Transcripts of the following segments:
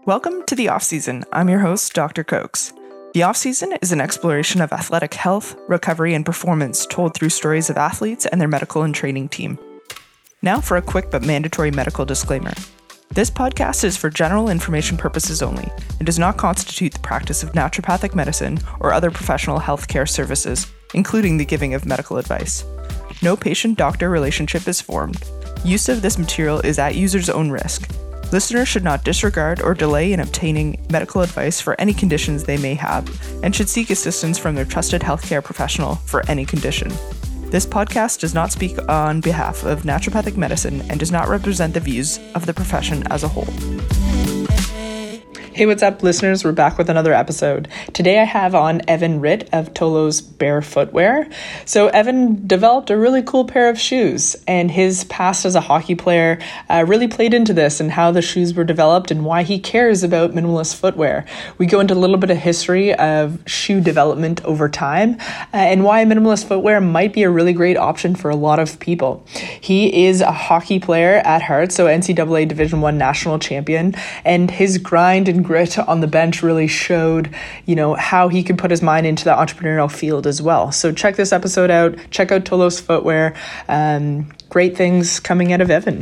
Welcome to The Off-Season. I'm your host, Dr. Cokes. The Off-Season is an exploration of athletic health, recovery, and performance told through stories of athletes and their medical and training team. Now for a quick but mandatory medical disclaimer. This podcast is for general information purposes only and does not constitute the practice of naturopathic medicine or other professional healthcare services, including the giving of medical advice. No patient-doctor relationship is formed. Use of this material is at user's own risk. Listeners should not disregard or delay in obtaining medical advice for any conditions they may have and should seek assistance from their trusted healthcare professional for any condition. This podcast does not speak on behalf of naturopathic medicine and does not represent the views of the profession as a whole. Hey, what's up, listeners? We're back with another episode. Today I have on Evan Ritt of Tolos Bare Footwear. So Evan developed a really cool pair of shoes, and his past as a hockey player really played into this and how the shoes were developed and why he cares about minimalist footwear. We go into a little bit of history of shoe development over time and why minimalist footwear might be a really great option for a lot of people. He is a hockey player at heart, so NCAA Division I national champion, and his grind and grit on the bench really showed, how he could put his mind into the entrepreneurial field as well. So check this episode out. Check out Tolos Footwear. Great things coming out of Evan.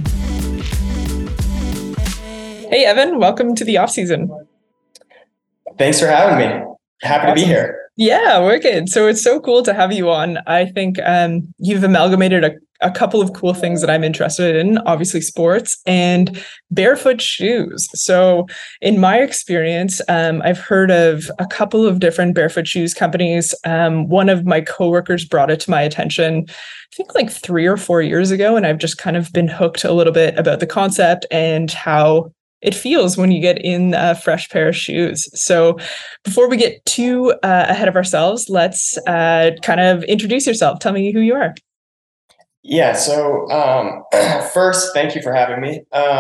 Hey, Evan, welcome to the off-season. Thanks for having me. Happy to be here. Yeah, wicked. So it's so cool to have you on. I think you've amalgamated a couple of cool things that I'm interested in, obviously sports and barefoot shoes. So in my experience, I've heard of a couple of different barefoot shoes companies. One of my coworkers brought it to my attention, I think like 3 or 4 years ago, and I've just kind of been hooked a little bit about the concept and how it feels when you get in a fresh pair of shoes. So before we get too ahead of ourselves, let's kind of introduce yourself. Tell me who you are. Yeah. So first, thank you for having me.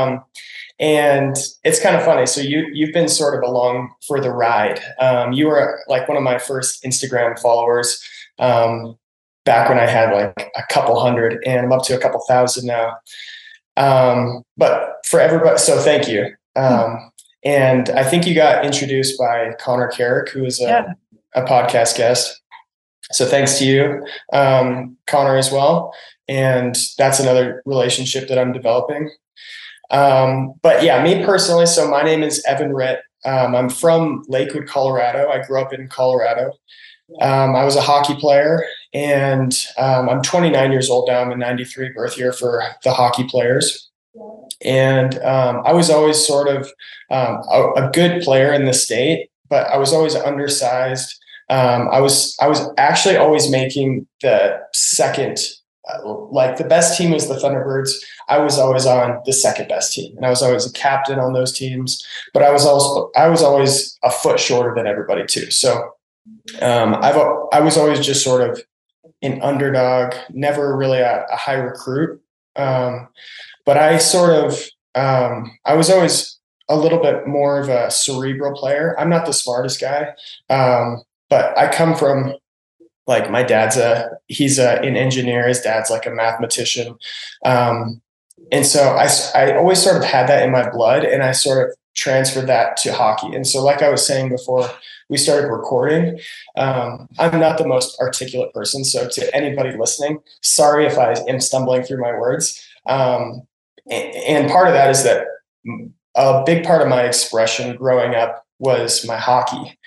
And it's kind of funny. So you've been sort of along for the ride. You were like one of my first Instagram followers back when I had like a couple hundred, and I'm up to a couple thousand now. But for everybody, so thank you. And I think you got introduced by Connor Carrick, who is a podcast guest. So thanks to you, Connor, as well. And that's another relationship that I'm developing. But yeah, me personally, so my name is Evan Ritt. I'm from Lakewood, Colorado. I grew up in Colorado. I was a hockey player, and I'm 29 years old now. I'm a 93 birth year for the hockey players. And I was always sort of a good player in the state, but I was always undersized. I was actually always making the second, like the best team was the Thunderbirds. I was always on the second best team, and I was always a captain on those teams, but I was always a foot shorter than everybody too. So I was always just sort of an underdog, never really a high recruit. But I sort of, I was always a little bit more of a cerebral player. I'm not the smartest guy. But I come from, like, my dad's he's an engineer. His dad's like a mathematician. And so I always sort of had that in my blood, and I sort of transferred that to hockey. And so, like I was saying before we started recording, I'm not the most articulate person. So to anybody listening, sorry if I am stumbling through my words. And part of that is that a big part of my expression growing up was my hockey.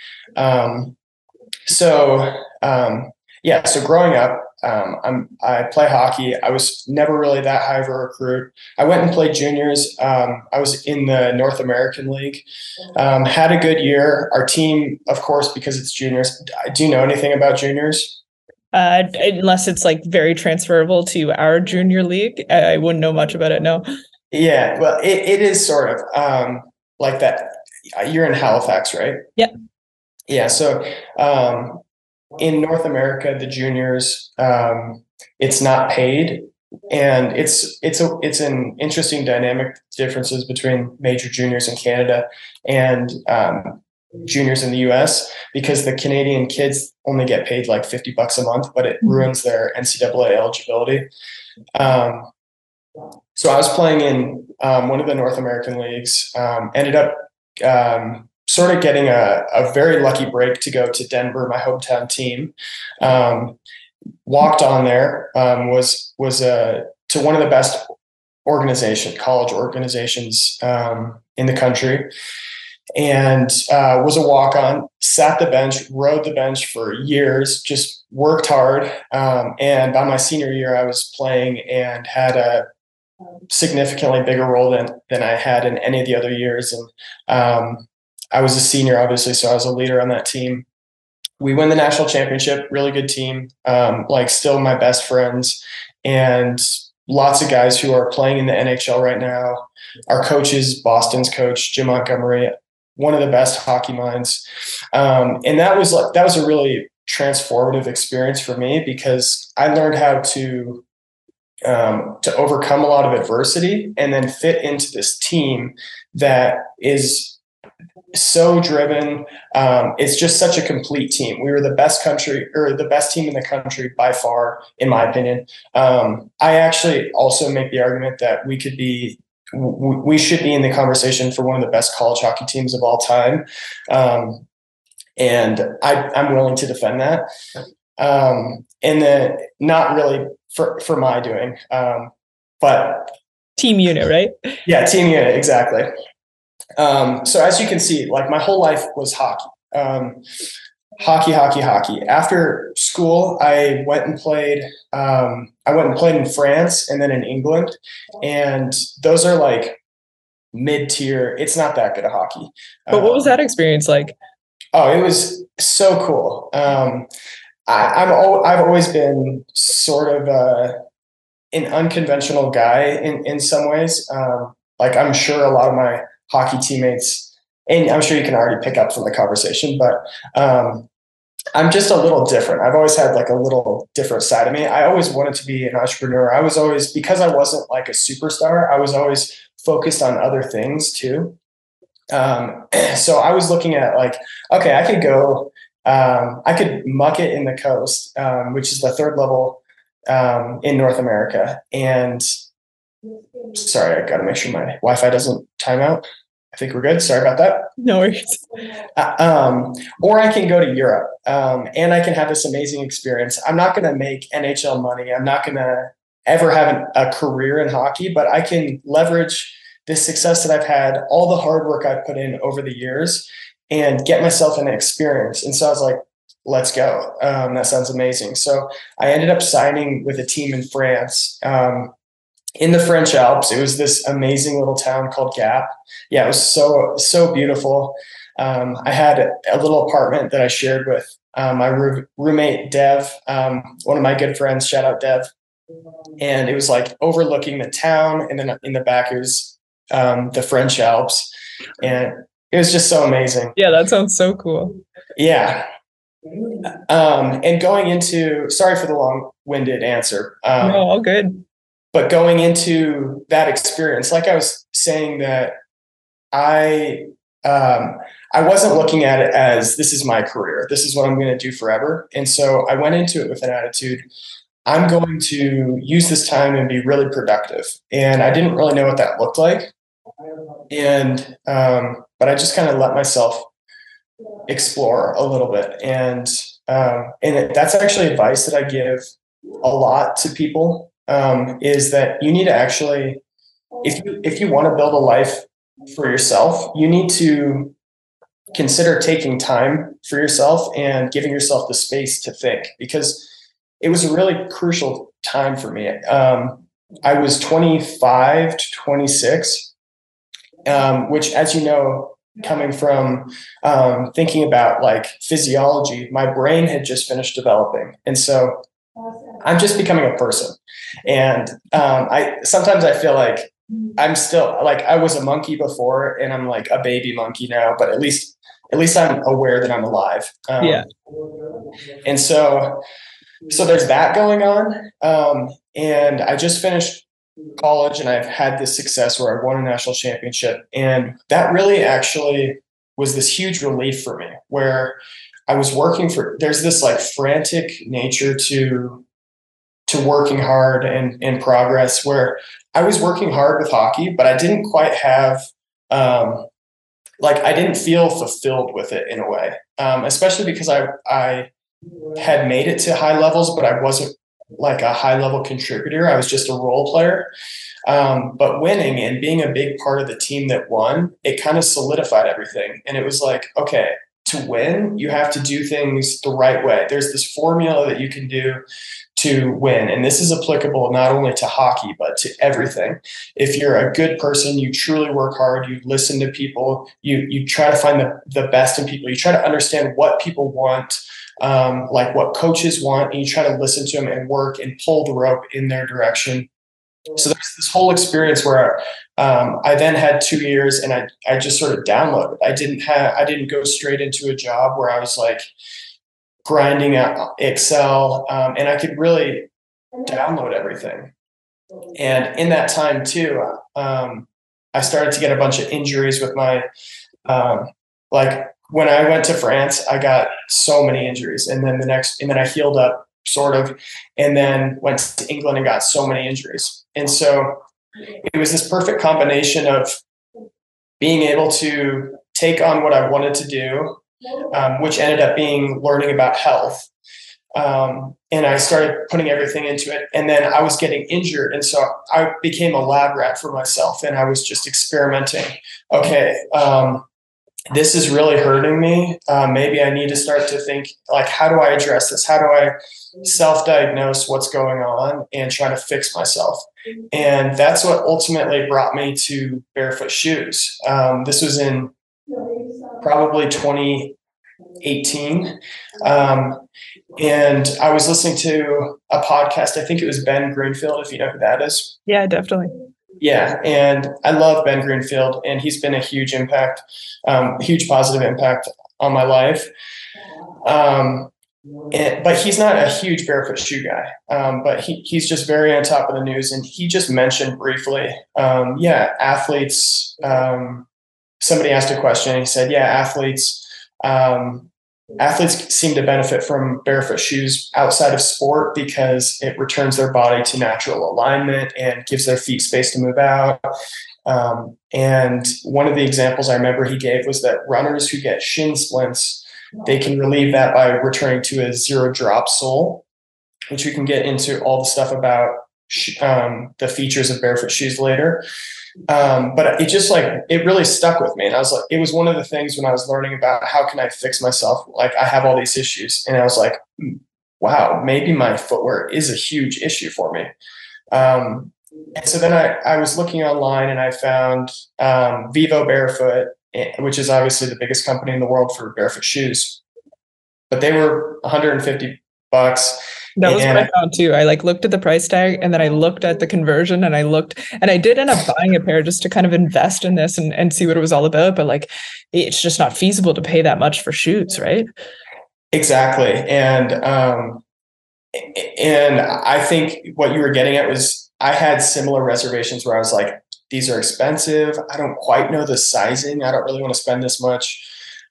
So growing up, I play hockey. I was never really that high of a recruit. I went and played juniors. I was in the North American League, had a good year. Our team, of course, because it's juniors. Do you know anything about juniors? Unless it's like very transferable to our junior league. I wouldn't know much about it, no. Yeah, well, it is sort of like that. You're in Halifax, right? Yeah. Yeah, so in North America, the juniors, it's not paid, and it's an interesting dynamic differences between major juniors in Canada and juniors in the US, because the Canadian kids only get paid like $50 a month, but it ruins their NCAA eligibility. So I was playing in one of the North American leagues, ended up sort of getting a very lucky break to go to Denver, my hometown team. Walked on there, was to one of the best college organizations in the country, and was a walk-on, sat the bench, rode the bench for years, just worked hard. And by my senior year, I was playing and had a significantly bigger role than I had in any of the other years. And I was a senior, obviously, so I was a leader on that team. We win the national championship, really good team, like still my best friends, and lots of guys who are playing in the NHL right now. Our coach is Boston's coach, Jim Montgomery, one of the best hockey minds. And that was a really transformative experience for me, because I learned how to overcome a lot of adversity and then fit into this team that is so driven. It's just such a complete team. We were the best team in the country by far, in my opinion. I actually also make the argument that we should be in the conversation for one of the best college hockey teams of all time. And I'm willing to defend that. And then not really for my doing, but team unit, right? Yeah, team unit, exactly. So as you can see, like my whole life was hockey. Hockey. After school, I went and played in France and then in England. And those are like mid-tier. It's not that good of hockey. But what was that experience like? Oh, it was so cool. I've always been sort of an unconventional guy in some ways. Like I'm sure a lot of my hockey teammates, and I'm sure you can already pick up from the conversation, but I'm just a little different. I've always had like a little different side of me. I always wanted to be an entrepreneur. I was always, because I wasn't like a superstar, I was always focused on other things too. So I was looking at like, okay, I could go, I could muck it in the coast, which is the third level in North America. And sorry, I got to make sure my Wi-Fi doesn't time out. I think we're good. Sorry about that. No worries. Or I can go to Europe, and I can have this amazing experience. I'm not going to make NHL money. I'm not going to ever have a career in hockey, but I can leverage this success that I've had, all the hard work I've put in over the years, and get myself an experience. And so I was like, let's go. That sounds amazing. So I ended up signing with a team in France. In the French Alps. It was this amazing little town called Gap. Yeah, it was so beautiful. I had a little apartment that I shared with my roommate, Dev, one of my good friends, shout out Dev. And it was like overlooking the town, and then in the back it was the French Alps. And it was just so amazing. Yeah, that sounds so cool. Yeah. And going into, sorry for the long-winded answer. No, all good. But going into that experience, like I was saying, that I wasn't looking at it as this is my career. This is what I'm going to do forever. And so I went into it with an attitude, I'm going to use this time and be really productive. And I didn't really know what that looked like. And but I just kind of let myself explore a little bit. And that's actually advice that I give a lot to people. Is that you need to actually, if you want to build a life for yourself, you need to consider taking time for yourself and giving yourself the space to think, because it was a really crucial time for me. I was 25 to 26, which, as you know, coming from thinking about like physiology, my brain had just finished developing. And so I'm just becoming a person. And sometimes I feel like I'm still, like I was a monkey before and I'm like a baby monkey now, but at least I'm aware that I'm alive. Yeah. And so there's that going on. And I just finished college and I've had this success where I won a national championship. And that really actually was this huge relief for me, where I was there's this like frantic nature to working hard and progress, where I was working hard with hockey, but I didn't quite have like I didn't feel fulfilled with it in a way, especially because I had made it to high levels, but I wasn't like a high level contributor. I was just a role player. But winning and being a big part of the team that won, it kind of solidified everything. And it was like, okay, to win, you have to do things the right way. There's this formula that you can do to win. And this is applicable not only to hockey, but to everything. If you're a good person, you truly work hard, you listen to people, you try to find the best in people, you try to understand what people want, like what coaches want, and you try to listen to them and work and pull the rope in their direction. So there's this whole experience where I then had 2 years and I just sort of downloaded. I didn't go straight into a job where I was like grinding out Excel, and I could really download everything. And in that time too, I started to get a bunch of injuries with my, like when I went to France, I got so many injuries, and then I healed up sort of, and then went to England and got so many injuries. And so it was this perfect combination of being able to take on what I wanted to do, which ended up being learning about health. And I started putting everything into it. And then I was getting injured. And so I became a lab rat for myself, and I was just experimenting. Okay, this is really hurting me. Maybe I need to start to think, like, how do I address this? How do I self-diagnose what's going on and try to fix myself? And that's what ultimately brought me to Barefoot Shoes. This was in probably 2018. And I was listening to a podcast. I think it was Ben Greenfield, if you know who that is. Yeah, definitely. Yeah. And I love Ben Greenfield, and he's been a huge impact, huge positive impact on my life. But he's not a huge Barefoot Shoe guy. But he's just very on top of the news. And he just mentioned briefly, athletes, somebody asked a question, and he said, athletes seem to benefit from Barefoot Shoes outside of sport because it returns their body to natural alignment and gives their feet space to move out. And one of the examples I remember he gave was that runners who get shin splints, they can relieve that by returning to a zero drop sole, which we can get into all the stuff about the features of Barefoot Shoes later. But it really stuck with me. And I was like, it was one of the things when I was learning about how can I fix myself? Like, I have all these issues, and I was like, wow, maybe my footwear is a huge issue for me. And so then I was looking online, and I found Vivo Barefoot, which is obviously the biggest company in the world for barefoot shoes, but they were $150. That was what I found too. I looked at the price tag, and then I looked at the conversion, and I did end up buying a pair just to kind of invest in this and see what it was all about. But it's just not feasible to pay that much for shoes, right? Exactly. And I think what you were getting at was I had similar reservations where I was like, these are expensive. I don't quite know the sizing. I don't really want to spend this much.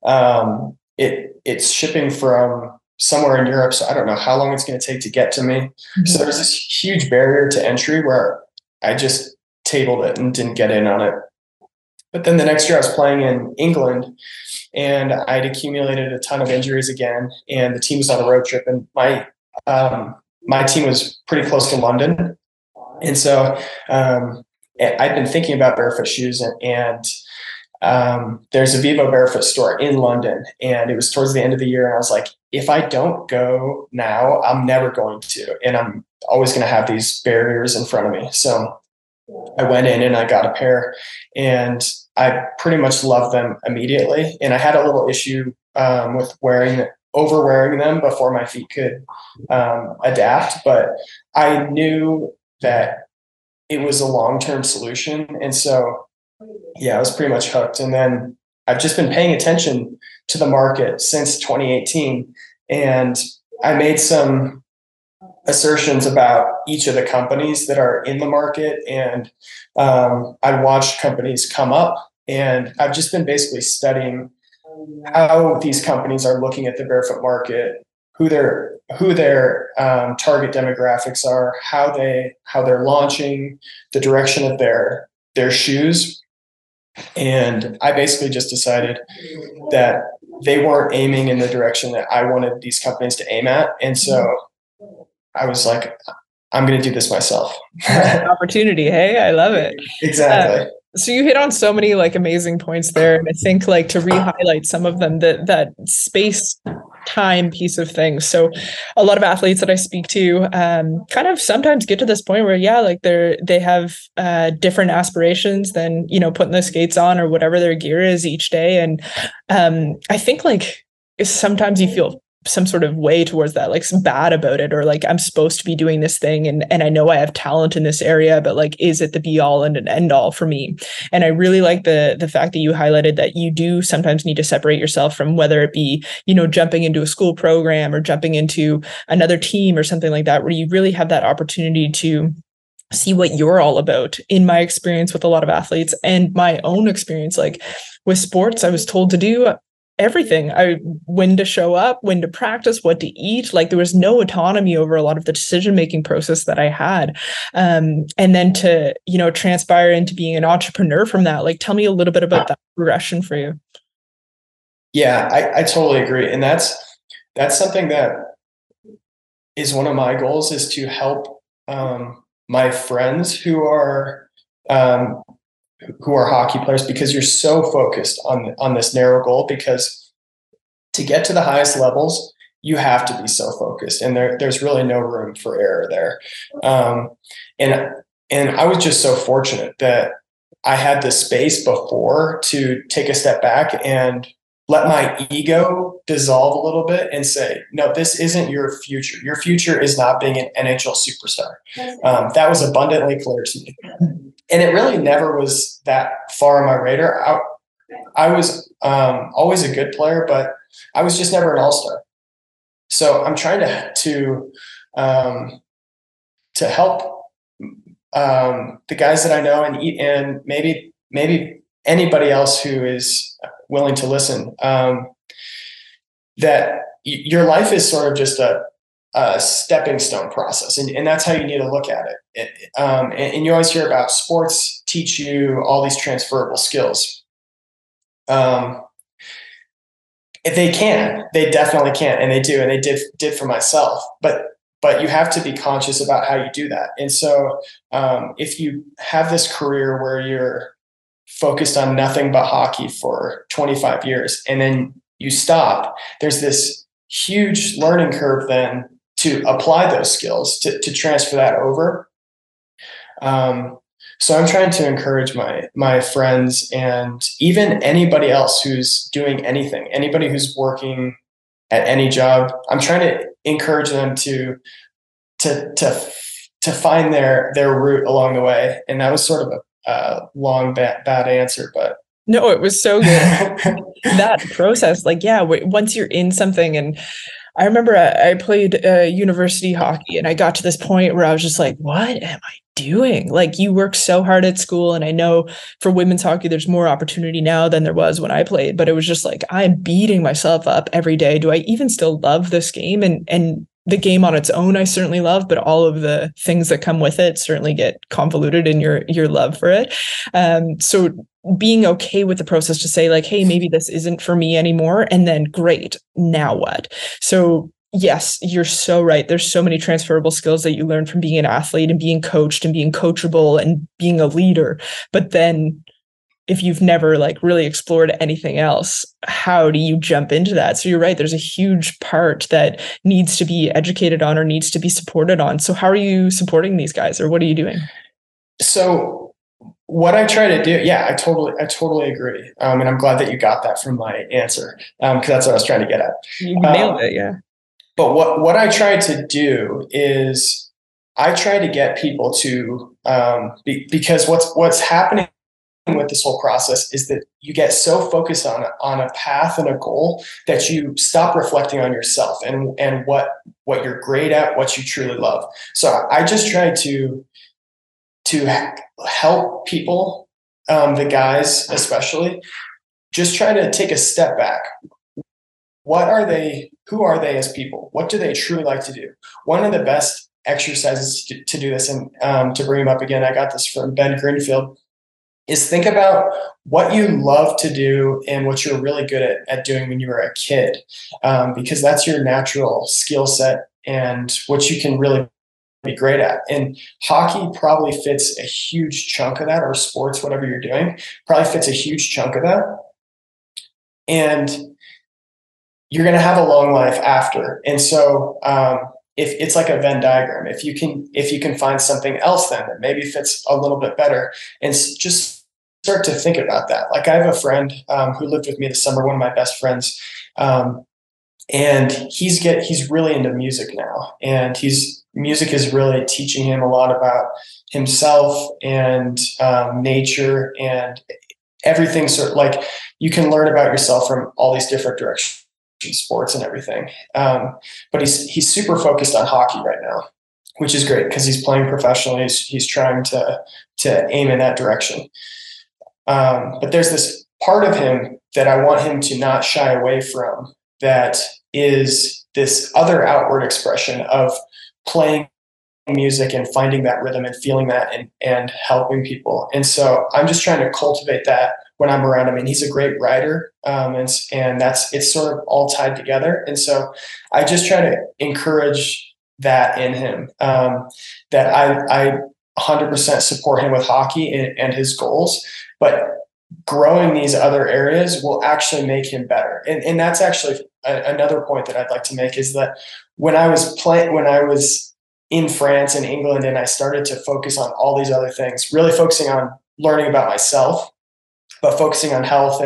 It's shipping from somewhere in Europe, so I don't know how long it's going to take to get to me. Mm-hmm. So there's this huge barrier to entry where I just tabled it and didn't get in on it. But then the next year I was playing in England, and I'd accumulated a ton of injuries again, and the team was on a road trip, and my team was pretty close to London. And so I'd been thinking about Barefoot Shoes, and there's a Vivo Barefoot store in London, and it was towards the end of the year, and I was like, if I don't go now, I'm never going to, and I'm always going to have these barriers in front of me. So I went in and I got a pair, and I pretty much loved them immediately. And I had a little issue with overwearing them before my feet could adapt, but I knew that it was a long-term solution. And so, I was pretty much hooked. And then I've just been paying attention to the market since 2018. And I made some assertions about each of the companies that are in the market. And I watched companies come up, and I've just been basically studying how these companies are looking at the barefoot market, who their target demographics are, how they're launching, the direction of their shoes. And I basically just decided that they weren't aiming in the direction that I wanted these companies to aim at. And so I was like, I'm going to do this myself. Opportunity. Hey, I love it. Exactly. So you hit on so many like amazing points there. And I think like to re-highlight some of them, that space time piece of things. So a lot of athletes that I speak to kind of sometimes get to this point where, yeah, like they have different aspirations than, putting the skates on or whatever their gear is each day. And I think like sometimes you feel some sort of way towards that, like some bad about it, or like I'm supposed to be doing this thing and I know I have talent in this area, but like, is it the be all and an end all for me? And I really like the fact that you highlighted that you do sometimes need to separate yourself from, whether it be, jumping into a school program or jumping into another team or something like that, where you really have that opportunity to see what you're all about. In my experience with a lot of athletes and my own experience, like with sports, I was told to do everything. When to show up, when to practice, what to eat. Like there was no autonomy over a lot of the decision-making process that I had. And then to, transpire into being an entrepreneur from that, like tell me a little bit about that progression for you. Yeah, I totally agree. And that's something that is one of my goals, is to help my friends who are hockey players, because you're so focused on this narrow goal, because to get to the highest levels, you have to be so focused, and there's really no room for error there. And I was just so fortunate that I had the space before to take a step back and let my ego dissolve a little bit and say, no, this isn't your future. Your future is not being an NHL superstar. That was abundantly clear to me. And it really never was that far on my radar. I was always a good player, but I was just never an all-star. So I'm trying to help the guys that I know, and maybe anybody else who is willing to listen, that your life is sort of just a stepping stone process. And that's how you need to look at it. And you always hear about sports teach you all these transferable skills. They definitely can. And they do. And they did for myself, but you have to be conscious about how you do that. And so if you have this career where you're focused on nothing but hockey for 25 years, and then you stop, there's this huge learning curve then to apply those skills, to transfer that over. So I'm trying to encourage my friends, and even anybody else who's doing anything, anybody who's working at any job, I'm trying to encourage them to find their route along the way. And that was sort of a long bad answer, but no, it was so good. That process, like, yeah, once you're in something. And I remember I played university hockey, and I got to this point where I was just like, what am I doing? Like, you work so hard at school. And I know for women's hockey, there's more opportunity now than there was when I played, but it was just like, I'm beating myself up every day. Do I even still love this game? And the game on its own, I certainly love, but all of the things that come with it certainly get convoluted in your love for it. So being okay with the process to say like, hey, maybe this isn't for me anymore. And then great, now what? So yes, you're so right. There's so many transferable skills that you learn from being an athlete and being coached and being coachable and being a leader. But then if you've never like really explored anything else, how do you jump into that? So you're right. There's a huge part that needs to be educated on or needs to be supported on. So how are you supporting these guys, or what are you doing? So what I try to do, yeah, I totally agree. And I'm glad that you got that from my answer, because that's what I was trying to get at. You nailed it, yeah. But what I try to do is I try to get people to, because what's happening with this whole process is that you get so focused on a path and a goal that you stop reflecting on yourself and what you're great at, what you truly love. So I just try to help people, the guys especially, just try to take a step back. What are they? Who are they as people? What do they truly like to do? One of the best exercises to do this, and to bring him up again, I got this from Ben Greenfield. is think about what you love to do and what you're really good at doing when you were a kid, because that's your natural skill set and what you can really be great at. And hockey probably fits a huge chunk of that, or sports, whatever you're doing, probably fits a huge chunk of that. And you're going to have a long life after. And so, if it's like a Venn diagram, if you can find something else then that maybe fits a little bit better, and just start to think about that. Like I have a friend who lived with me this summer, one of my best friends, and he's really into music now, and music is really teaching him a lot about himself and nature and everything. Sort of like you can learn about yourself from all these different directions, sports and everything. But he's super focused on hockey right now, which is great because he's playing professionally. He's trying to aim in that direction. But there's this part of him that I want him to not shy away from, that is this other outward expression of playing music and finding that rhythm and feeling that and helping people. And so I'm just trying to cultivate that when I'm around him. And he's a great writer, and it's sort of all tied together. And so I just try to encourage that in him, that I 100% support him with hockey and his goals, but growing these other areas will actually make him better. And that's actually another point that I'd like to make, is that when I was in France and England, and I started to focus on all these other things, really focusing on learning about myself, but focusing on health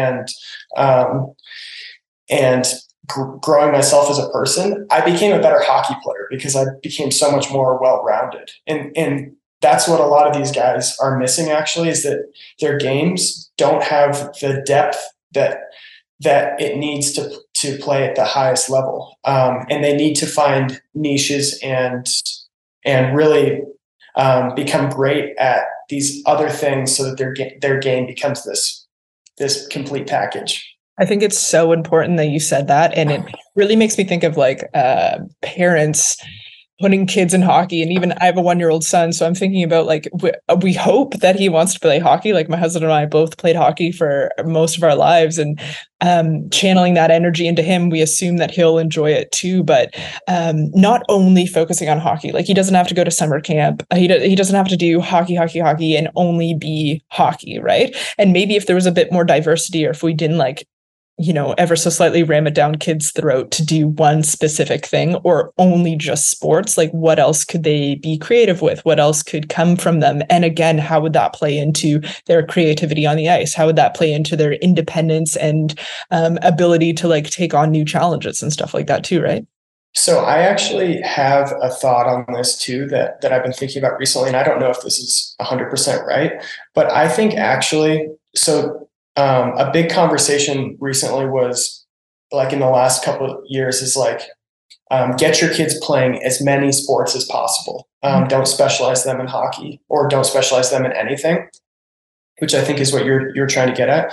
and growing myself as a person, I became a better hockey player because I became so much more well-rounded. And that's what a lot of these guys are missing, actually, is that their games don't have the depth that it needs to play at the highest level. And they need to find niches and really become great at these other things so that their game becomes this complete package. I think it's so important that you said that. And it really makes me think of like parents putting kids in hockey. And even I have a 1-year-old son. So I'm thinking about like, we hope that he wants to play hockey. Like my husband and I both played hockey for most of our lives, and channeling that energy into him, we assume that he'll enjoy it too. But not only focusing on hockey, like he doesn't have to go to summer camp. He doesn't have to do hockey and only be hockey. Right. And maybe if there was a bit more diversity, or if we didn't ever so slightly ram it down kids' throat to do one specific thing or only just sports, like what else could they be creative with? What else could come from them? And again, how would that play into their creativity on the ice? How would that play into their independence and ability to like take on new challenges and stuff like that too, right? So I actually have a thought on this too that I've been thinking about recently, and I don't know if this is 100% right, but I think actually, a big conversation recently was, like in the last couple of years, is like, get your kids playing as many sports as possible. Don't specialize them in hockey, or don't specialize them in anything, which I think is what you're trying to get at.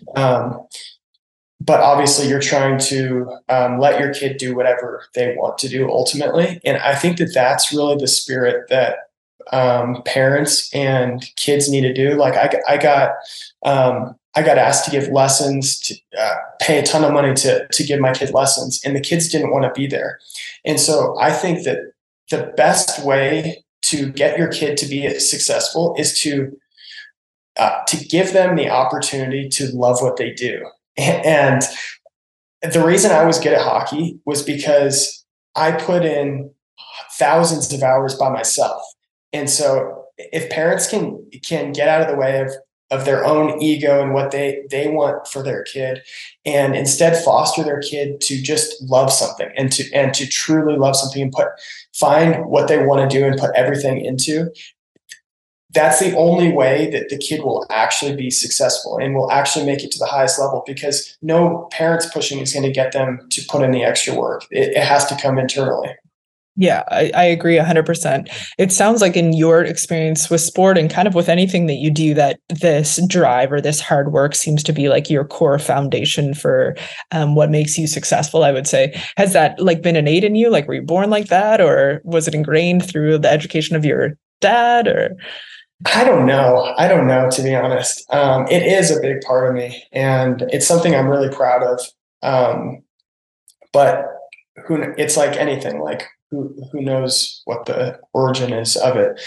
But obviously you're trying to let your kid do whatever they want to do ultimately. And I think that that's really the spirit that parents and kids need to do. Like I got asked to give lessons, to pay a ton of money to give my kid lessons, and the kids didn't want to be there. And so I think that the best way to get your kid to be successful is to give them the opportunity to love what they do. And the reason I was good at hockey was because I put in thousands of hours by myself. And so if parents can get out of the way of their own ego and what they want for their kid, and instead foster their kid to just love something and to truly love something, and find what they want to do and put everything into, that's the only way that the kid will actually be successful and will actually make it to the highest level, because no parents pushing is going to get them to put in the extra work. It has to come internally. Yeah, I agree 100%. It sounds like in your experience with sport and kind of with anything that you do, that this drive or this hard work seems to be like your core foundation for what makes you successful, I would say. Has that like been innate in you? Like, were you born like that, or was it ingrained through the education of your dad, or? I don't know. I don't know, to be honest. It is a big part of me, and it's something I'm really proud of. Um, but it's like anything, like who knows what the origin is of it.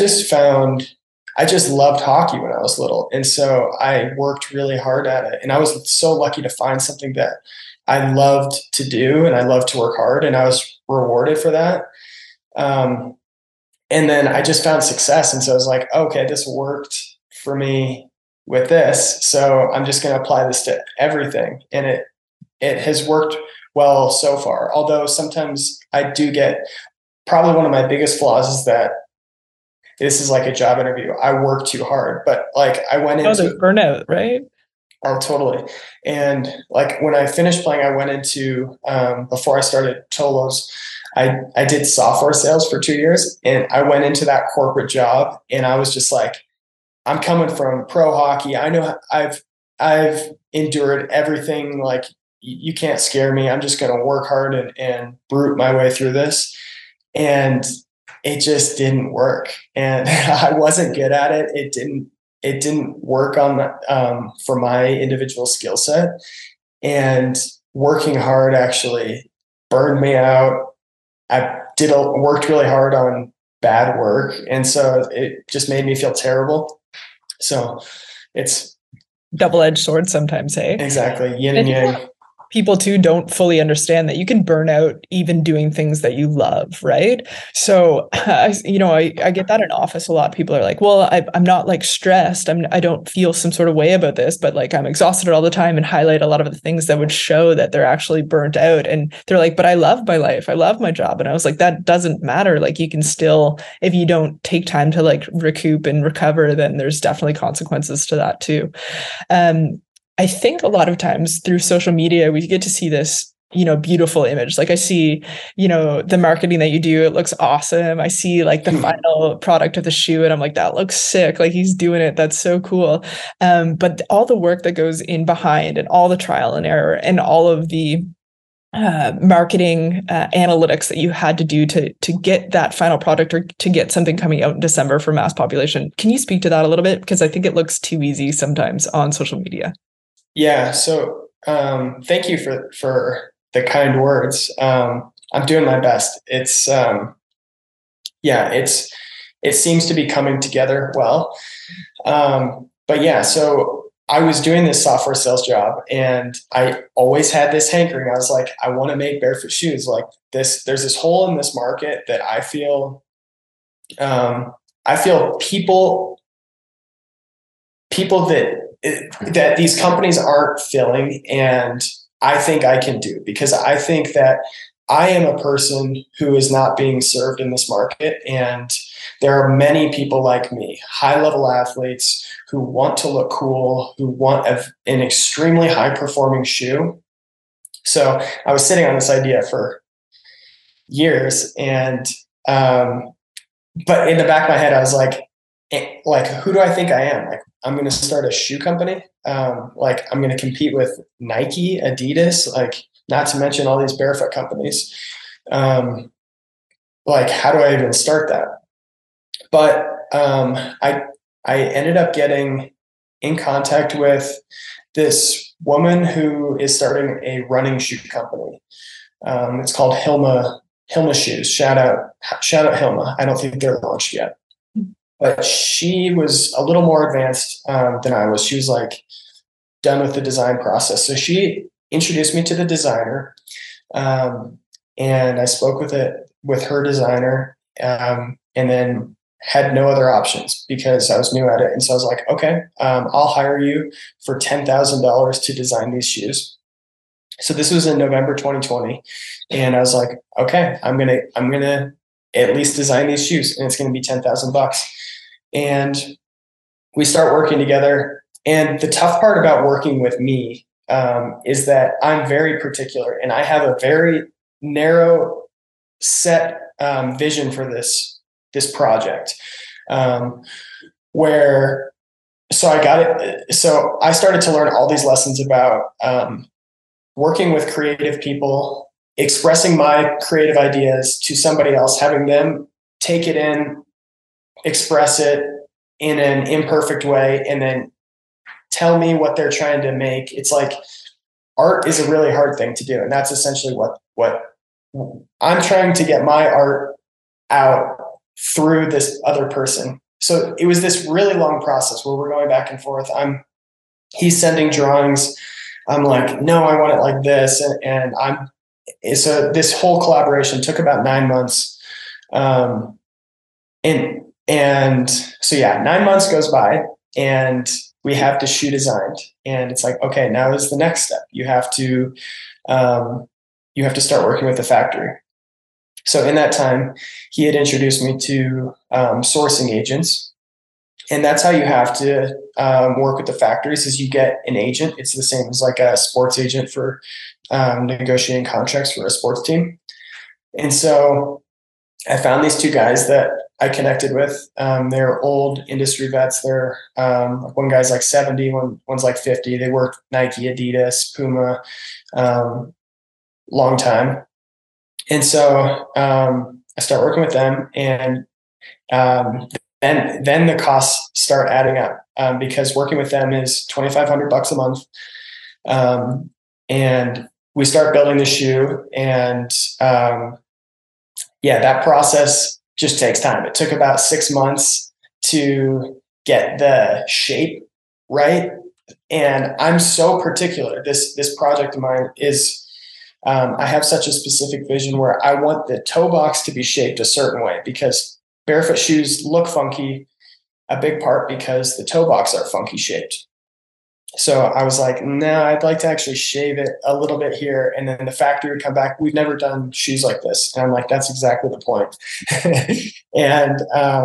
I just loved hockey when I was little, and so I worked really hard at it, and I was so lucky to find something that I loved to do, and I loved to work hard, and I was rewarded for that. um, and then I just found success, and so I was like, okay, this worked for me with this, so I'm just going to apply this to everything, and it has worked well so far. Although sometimes I do get, probably one of my biggest flaws is that this is like a job interview. I work too hard, but like I went Oh, into there's it. burnout, right? Oh, totally. And like when I finished playing, I went into, before I started Cholos, I did software sales for 2 years, and I went into that corporate job, and I was just like, I'm coming from pro hockey. I know I've endured everything. Like you can't scare me. I'm just going to work hard and brute my way through this. And it just didn't work. And I wasn't good at it. It didn't work on, for my individual skill set, and working hard actually burned me out. I worked really hard on bad work. And so it just made me feel terrible. So it's Double-edged sword sometimes, hey? exactly yin I and think yang. people too don't fully understand that you can burn out even doing things that you love, right? So, I get that in office a lot. People are like, well, I'm not like stressed. I don't feel some sort of way about this, but like I'm exhausted all the time, and highlight a lot of the things that would show that they're actually burnt out. And they're like, but I love my life. I love my job. And I was like, that doesn't matter. Like you can still, if you don't take time to like recoup and recover, then there's definitely consequences to that too. Um, I think a lot of times through social media, we get to see this, beautiful image. Like I see, the marketing that you do, it looks awesome. I see like the final product of the shoe, and I'm like, that looks sick. Like he's doing it. That's so cool. But all the work that goes in behind, and all the trial and error, and all of the marketing analytics that you had to do to get that final product, or to get something coming out in December for mass population. Can you speak to that a little bit? Because I think it looks too easy sometimes on social media. Yeah. So thank you for the kind words. I'm doing my best. Yeah, it seems to be coming together well. But yeah, so I was doing this software sales job, and I always had this hankering. I was like, I want to make barefoot shoes. Like there's this hole in this market that I feel people that these companies aren't filling, and I think I can do, because I think that I am a person who is not being served in this market, and there are many people like me, high level athletes who want to look cool, who want an extremely high performing shoe. So I was sitting on this idea for years, and but in the back of my head, I was like, who do I think I am? Like, I'm going to start a shoe company. Like, I'm going to compete with Nike, Adidas, like, not to mention all these barefoot companies. Like, how do I even start that? But I ended up getting in contact with this woman who is starting a running shoe company. It's called Hilma Shoes. Shout out Hilma. I don't think they're launched yet, but she was a little more advanced than I was. She was like done with the design process. So she introduced me to the designer, and I spoke with her designer, and then had no other options because I was new at it. And so I was like, okay, I'll hire you for $10,000 to design these shoes. So this was in November 2020, and I was like, okay, I'm gonna at least design these shoes, and it's gonna be $10,000. And we start working together. And the tough part about working with me is that I'm very particular, and I have a very narrow set vision for this project. Where so I got it. So I started to learn all these lessons about working with creative people, expressing my creative ideas to somebody else, having them take it in, express it, in an imperfect way and then tell me what they're trying to make. It's like art is a really hard thing to do. And that's essentially what I'm trying to get my art out through this other person. So it was this really long process where we're going back and forth. He's sending drawings. I'm like, no, I want it like this. So this whole collaboration took about 9 months. And so, yeah, 9 months goes by and we have the shoe designed, and it's like, okay, now is the next step. You have to start working with the factory. So in that time, he had introduced me to sourcing agents. And that's how you have to work with the factories, is you get an agent. It's the same as like a sports agent for negotiating contracts for a sports team. And so I found these two guys that I connected with. They're old industry vets. They're one guy's like 70, one's like 50. They worked Nike, Adidas, Puma, long time. And so I start working with them, and then the costs start adding up because working with them is $2,500 a month. And we start building the shoe, and that process just takes time. It took about 6 months to get the shape right. And I'm so particular. This project of mine is, I have such a specific vision where I want the toe box to be shaped a certain way, because barefoot shoes look funky, a big part because the toe box are funky shaped. So I was like, no, I'd like to actually shave it a little bit here. And then the factory would come back, we've never done shoes like this. And I'm like, that's exactly the point. And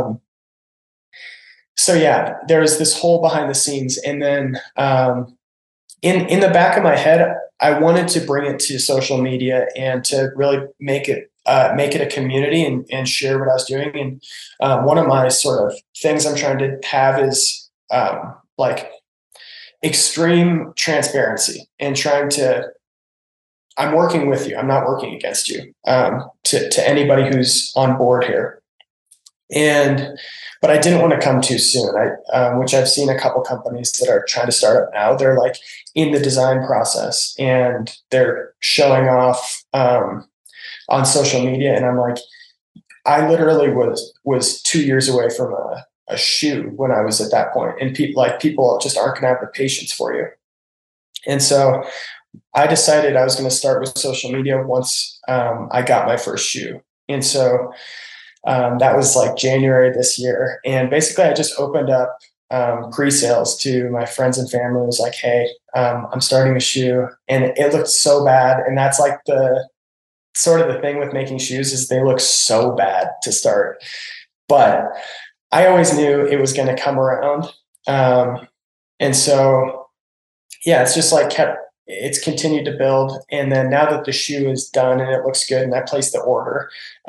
so, yeah, there was this whole behind the scenes. And then in the back of my head, I wanted to bring it to social media and to really make it a community and share what I was doing. And one of my sort of things I'm trying to have is like extreme transparency, and I'm working with you. I'm not working against you, to anybody who's on board here. But I didn't want to come too soon, which I've seen a couple companies that are trying to start up now. They're like in the design process and they're showing off on social media. And I'm like, I literally was 2 years away from a shoe when I was at that point. And people just aren't going to have the patience for you. And so I decided I was going to start with social media once I got my first shoe. And so that was like January this year. And basically I just opened up pre-sales to my friends and family. It was like, hey, I'm starting a shoe. And it looked so bad. And that's like the sort of the thing with making shoes, is they look so bad to start. But I always knew it was going to come around. And so, yeah, it's just like it's continued to build. And then now that the shoe is done and it looks good and I placed the order,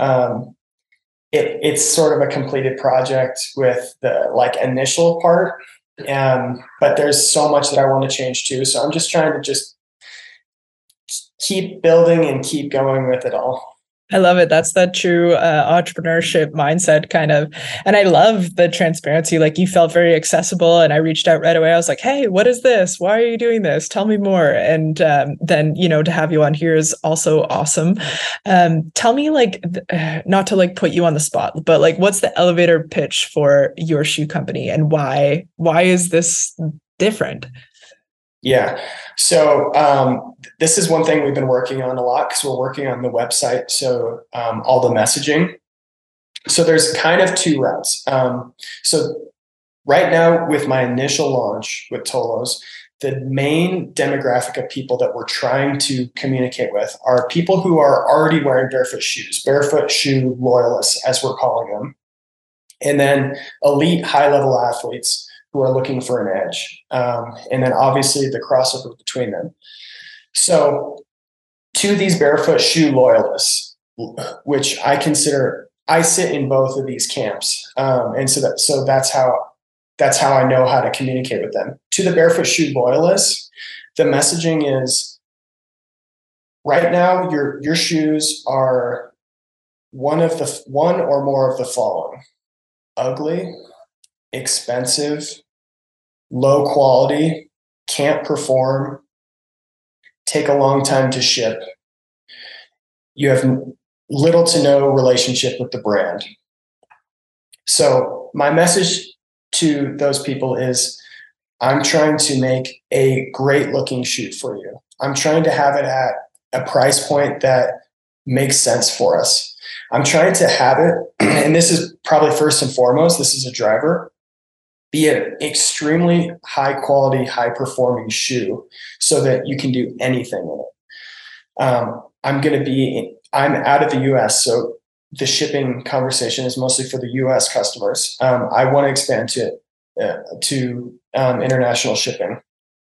it's sort of a completed project with the like initial part. But there's so much that I want to change too. So I'm just trying to just keep building and keep going with it all. I love it. That's that true entrepreneurship mindset kind of. And I love the transparency. Like, you felt very accessible, and I reached out right away. I was like, hey, what is this? Why are you doing this? Tell me more. And then, to have you on here is also awesome. Tell me, like, not to like put you on the spot, but like, what's the elevator pitch for your shoe company, and why is this different? Yeah. So this is one thing we've been working on a lot, because we're working on the website. So all the messaging. So there's kind of two routes. So right now, with my initial launch with Tolos, the main demographic of people that we're trying to communicate with are people who are already wearing barefoot shoes, barefoot shoe loyalists, as we're calling them. And then elite high-level athletes who are looking for an edge. And then obviously the crossover between them. So to these barefoot shoe loyalists, which I sit in both of these camps. And so that's how I know how to communicate with them. To the barefoot shoe loyalists, the messaging is, right now, your shoes are one or more of the following: ugly, expensive, low quality, can't perform, take a long time to ship, you have little to no relationship with the brand. So my message to those people is, I'm trying to make a great looking shoe for you. I'm trying to have it at a price point that makes sense for us. I'm trying to have it, and this is probably first and foremost, this is a driver, be an extremely high quality, high performing shoe so that you can do anything with it. I'm out of the US, so the shipping conversation is mostly for the US customers. I want to expand to international shipping.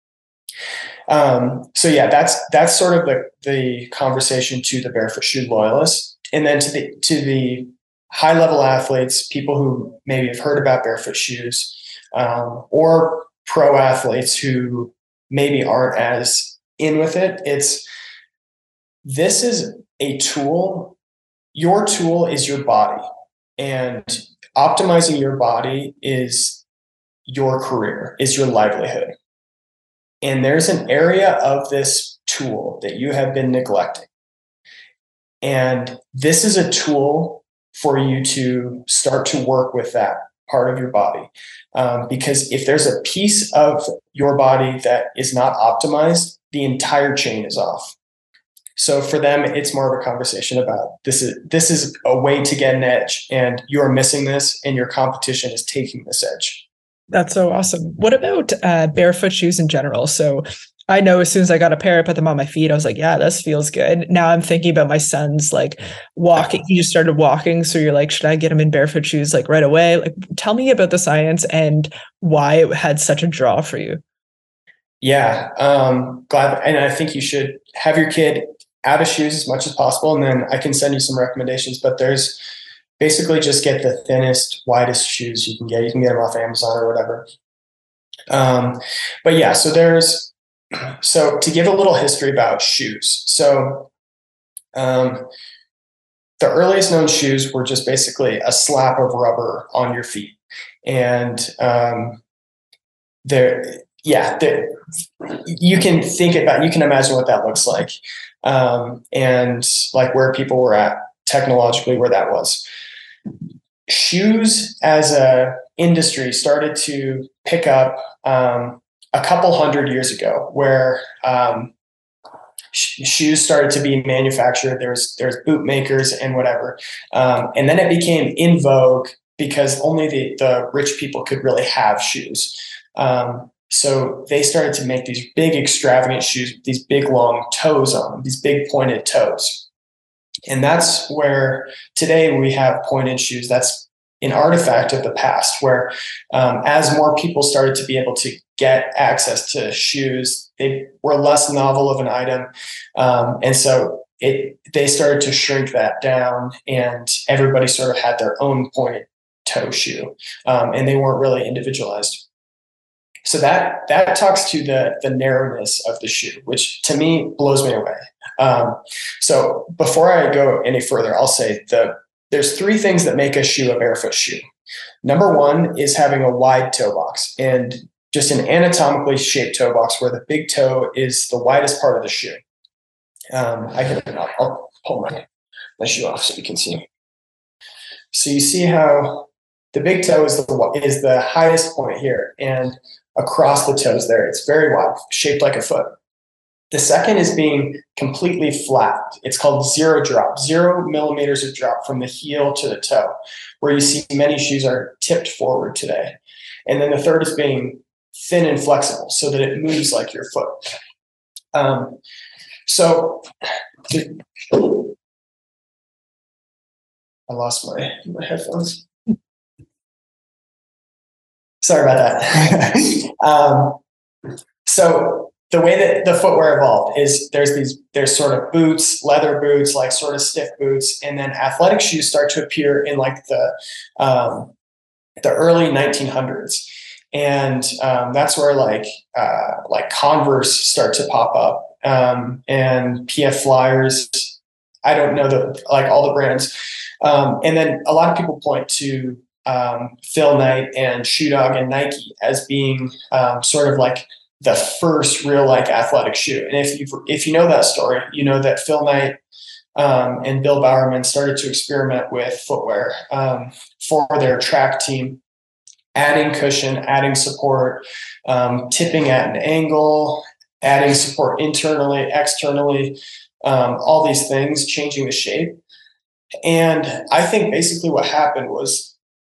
So yeah, that's sort of the conversation to the barefoot shoe loyalists, and then to the high level athletes, people who maybe have heard about barefoot shoes, or pro athletes who maybe aren't as in with it. This is a tool. Your tool is your body, and optimizing your body is your career, is your livelihood. And there's an area of this tool that you have been neglecting. And this is a tool for you to start to work with that part of your body. Because if there's a piece of your body that is not optimized, the entire chain is off. So for them, it's more of a conversation about this is a way to get an edge, and you're missing this, and your competition is taking this edge. That's so awesome. What about barefoot shoes in general? So I know as soon as I got a pair, I put them on my feet. I was like, yeah, this feels good. Now I'm thinking about my son's like walking. He just started walking. So you're like, should I get him in barefoot shoes like right away? Like, tell me about the science and why it had such a draw for you. Yeah. Glad. And I think you should have your kid out of shoes as much as possible. And then I can send you some recommendations, but there's basically just get the thinnest, widest shoes you can get. You can get them off Amazon or whatever. But yeah, so to give a little history about shoes. So the earliest known shoes were just basically a slab of rubber on your feet. And you can imagine what that looks like. And like where people were at technologically, where that was. Shoes as a industry started to pick up a couple hundred years ago, where shoes started to be manufactured. There's boot makers and whatever, and then it became in vogue because only the rich people could really have shoes. So they started to make these big extravagant shoes with these big long toes on them, these big pointed toes. And that's where today we have pointed shoes. That's an artifact of the past, where as more people started to be able to get access to shoes, they were less novel of an item. And so they started to shrink that down, and everybody sort of had their own pointed toe shoe, and they weren't really individualized. So that talks to the narrowness of the shoe, which to me blows me away. So before I go any further, I'll say there's three things that make a shoe a barefoot shoe. Number one is having a wide toe box, and just an anatomically shaped toe box where the big toe is the widest part of the shoe. I'll pull my shoe off so you can see. So you see how the big toe is the highest point here, and across the toes there, it's very wide, shaped like a foot. The second is being completely flat. It's called zero drop, 0 millimeters of drop from the heel to the toe, where you see many shoes are tipped forward today. And then the third is being thin and flexible so that it moves like your foot. I lost my headphones. Sorry about that. So the way that the footwear evolved is there's sort of boots, leather boots, like sort of stiff boots, and then athletic shoes start to appear in like the early 1900s, and that's where like Converse start to pop up, and PF Flyers. I don't know all the brands, and then a lot of people point to Phil Knight and Shoe Dog and Nike as being sort of like the first real like athletic shoe. And if you know that story, you know that Phil Knight and Bill Bowerman started to experiment with footwear for their track team, adding cushion, adding support, tipping at an angle, adding support internally, externally, all these things, changing the shape. And I think basically what happened was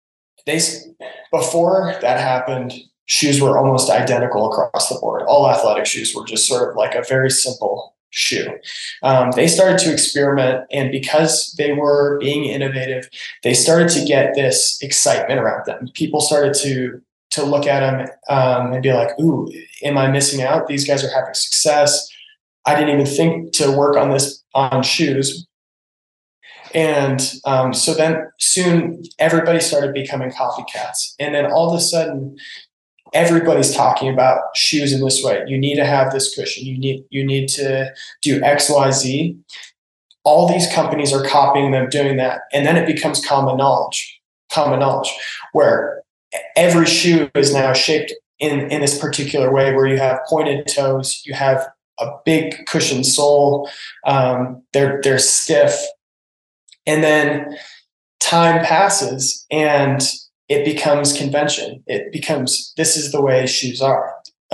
before that happened, shoes were almost identical across the board. All athletic shoes were just sort of like a very simple shoe. They started to experiment, and because they were being innovative, they started to get this excitement around them. People started to look at them and be like, "Ooh, am I missing out? These guys are having success. I didn't even think to work on shoes." And so then soon everybody started becoming copycats. And then all of a sudden, everybody's talking about shoes in this way. You need to have this cushion. You need to do X, Y, Z. All these companies are copying them, doing that. And then it becomes common knowledge, where every shoe is now shaped in this particular way, where you have pointed toes, you have a big cushioned sole, they're stiff. And then time passes and it becomes convention. It becomes, this is the way shoes are.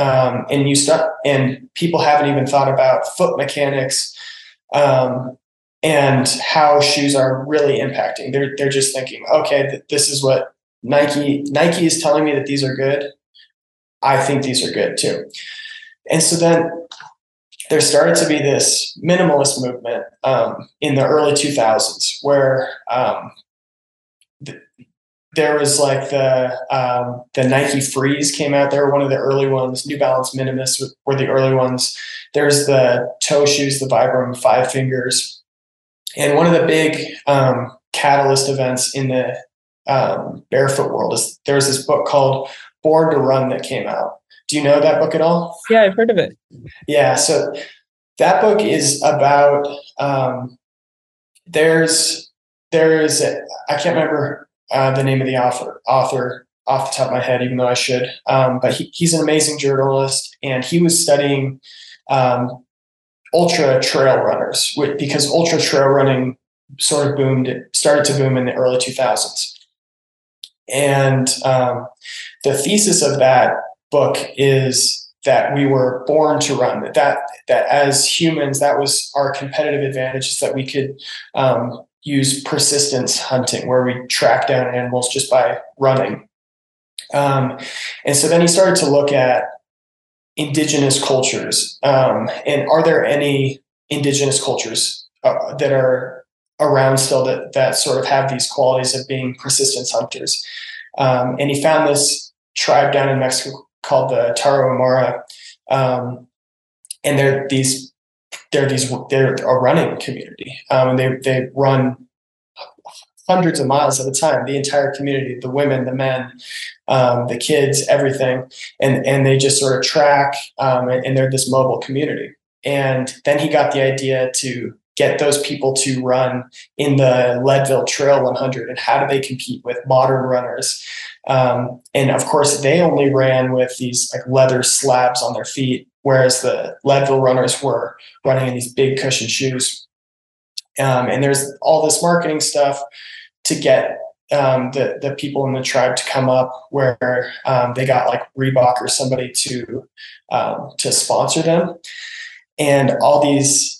And people haven't even thought about foot mechanics and how shoes are really impacting. They're just thinking, okay, this is what Nike is telling me that these are good. I think these are good too. And so then there started to be this minimalist movement in the early 2000s where there was like the Nike Freeze came out. They were one of the early ones. New Balance Minimus were the early ones. There's the toe shoes, the Vibram 5 Fingers. And one of the big catalyst events in the barefoot world is there's this book called Born to Run that came out. Do you know that book at all? Yeah, I've heard of it. Yeah, so that book is about there's I can't remember the name of the author off the top of my head, even though I should. But he's an amazing journalist, and he was studying ultra trail runners because ultra trail running started to boom in the early 2000s. And the thesis of that book is that we were born to run, that as humans, that was our competitive advantage, is that we could use persistence hunting, where we track down animals just by running. And so then he started to look at indigenous cultures. And are there any indigenous cultures that are around still that sort of have these qualities of being persistence hunters? And he found this tribe down in Mexico called the Tarahumara. And they're a running community. And they run hundreds of miles at a time, the entire community, the women, the men, the kids, everything. And they just sort of track, and they're this mobile community. And then he got the idea to get those people to run in the Leadville Trail 100. And how do they compete with modern runners? And of course, they only ran with these like leather slabs on their feet, whereas the Leadville runners were running in these big cushion shoes. And there's all this marketing stuff to get the people in the tribe to come up, where they got like Reebok or somebody to sponsor them, and all these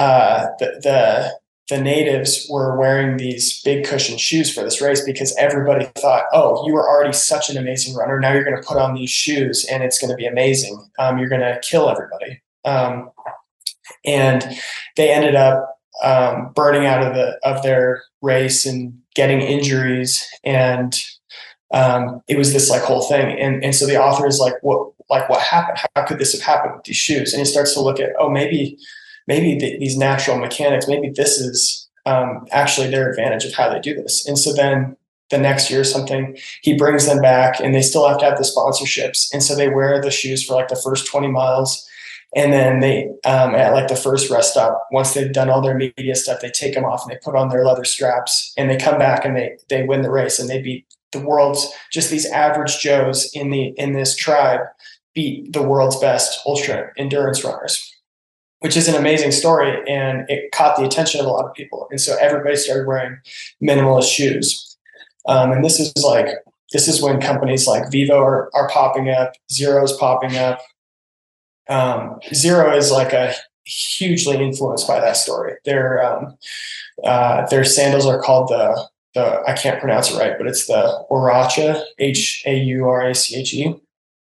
the natives were wearing these big cushion shoes for this race because everybody thought, oh, you were already such an amazing runner. Now you're going to put on these shoes and it's going to be amazing. You're going to kill everybody. And they ended up burning out of their race and getting injuries. And it was this like whole thing. And so the author is like, what happened? How could this have happened with these shoes? And he starts to look at, oh, maybe these natural mechanics, maybe this is actually their advantage of how they do this. And so then the next year or something, he brings them back, and they still have to have the sponsorships. And so they wear the shoes for like the first 20 miles. And then they, at like the first rest stop, once they've done all their media stuff, they take them off and they put on their leather straps, and they come back and they win the race, and they beat the world's just these average Joes in this tribe beat the world's best ultra endurance runners, which is an amazing story. And it caught the attention of a lot of people. And so everybody started wearing minimalist shoes. And this is when companies like Vivo are popping up, Zero's popping up. Zero is like a hugely influenced by that story. Their sandals are called the I can't pronounce it right, but it's the Huarache, Haurache.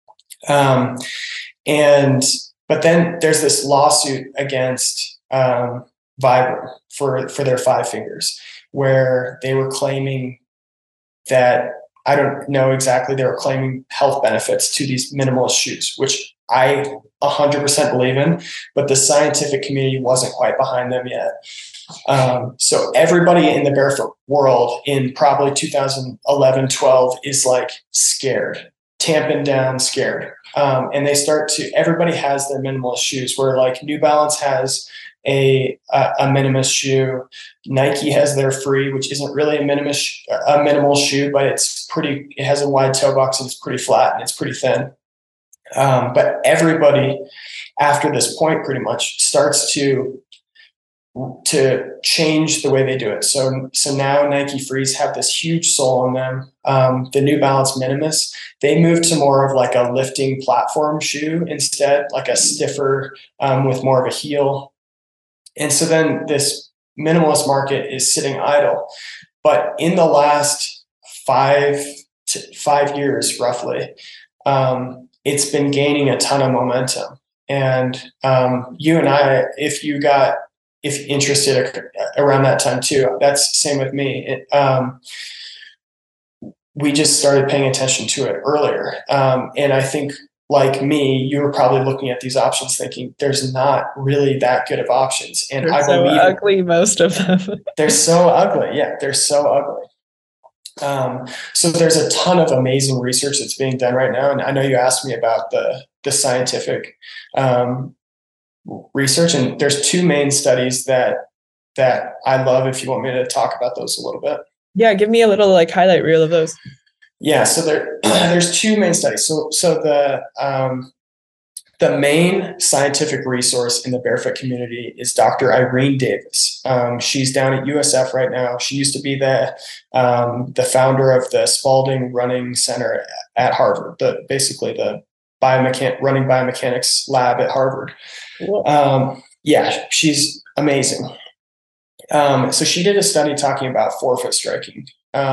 But then there's this lawsuit against Vibram for their 5 fingers, where they were claiming that, I don't know exactly, they were claiming health benefits to these minimalist shoes, which I 100% believe in, but the scientific community wasn't quite behind them yet. So everybody in the barefoot world in probably 2011, 12 is like scared, tamping down, scared. And everybody has their minimalist shoes, where like New Balance has a minimalist shoe. Nike has their Free, which isn't really a minimal shoe, but it has a wide toe box and it's pretty flat and it's pretty thin. But everybody after this point pretty much starts to change the way they do it. So now Nike Frees have this huge sole in them. The New Balance Minimus, they moved to more of like a lifting platform shoe instead, like a stiffer with more of a heel. And so then this minimalist market is sitting idle. But in the last 5 years, roughly, it's been gaining a ton of momentum. And you and I, if interested around that time too, that's same with me. We just started paying attention to it earlier. And I think, like me, you were probably looking at these options thinking there's not really that good of options. And they're so ugly, most of them. They're so ugly. Yeah, they're so ugly. So there's a ton of amazing research that's being done right now. And I know you asked me about the scientific research, and there's 2 main studies that I love, if you want me to talk about those a little bit. Yeah, give me a little like highlight reel of those. Yeah, so there's 2 main studies. So the main scientific resource in the barefoot community is Dr. Irene Davis. She's down at USF right now. She used to be the founder of the Spalding Running Center at Harvard, basically the running biomechanics lab at Harvard. Yeah, she's amazing. So she did a study talking about forefoot striking.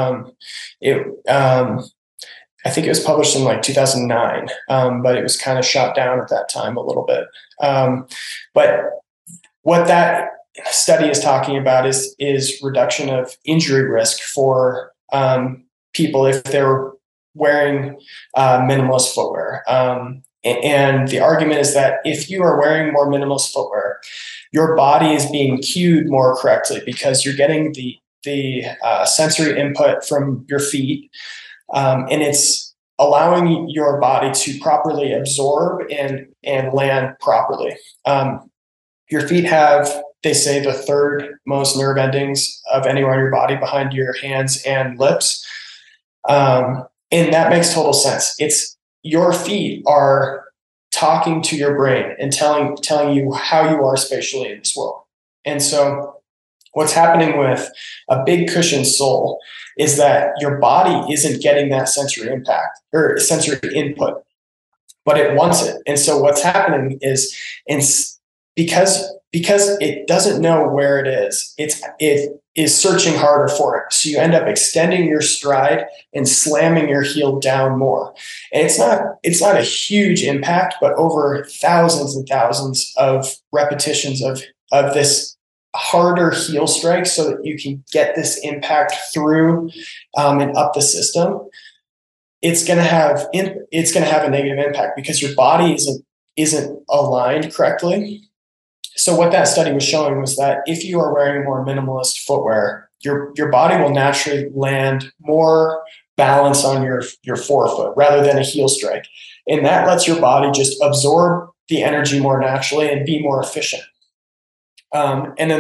I think it was published in like 2009, but it was kind of shot down at that time a little bit. But what that study is talking about is reduction of injury risk for people if they're wearing minimalist footwear. And the argument is that if you are wearing more minimalist footwear, your body is being cued more correctly because you're getting the sensory input from your feet. And it's allowing your body to properly absorb and land properly. Your feet have, they say, the 3rd most nerve endings of anywhere on your body behind your hands and lips. And that makes total sense. Your feet are talking to your brain and telling you how you are spatially in this world. And so what's happening with a big cushion sole is that your body isn't getting that sensory impact or sensory input, but it wants it. And so what's happening is, because it doesn't know where it is searching harder for it. So you end up extending your stride and slamming your heel down more. And it's not a huge impact, but over thousands and thousands of repetitions of this harder heel strike so that you can get this impact through and up the system, it's going to have a negative impact because your body isn't aligned correctly. So what that study was showing was that if you are wearing more minimalist footwear, your body will naturally land more balance on your forefoot rather than a heel strike. And that lets your body just absorb the energy more naturally and be more efficient. And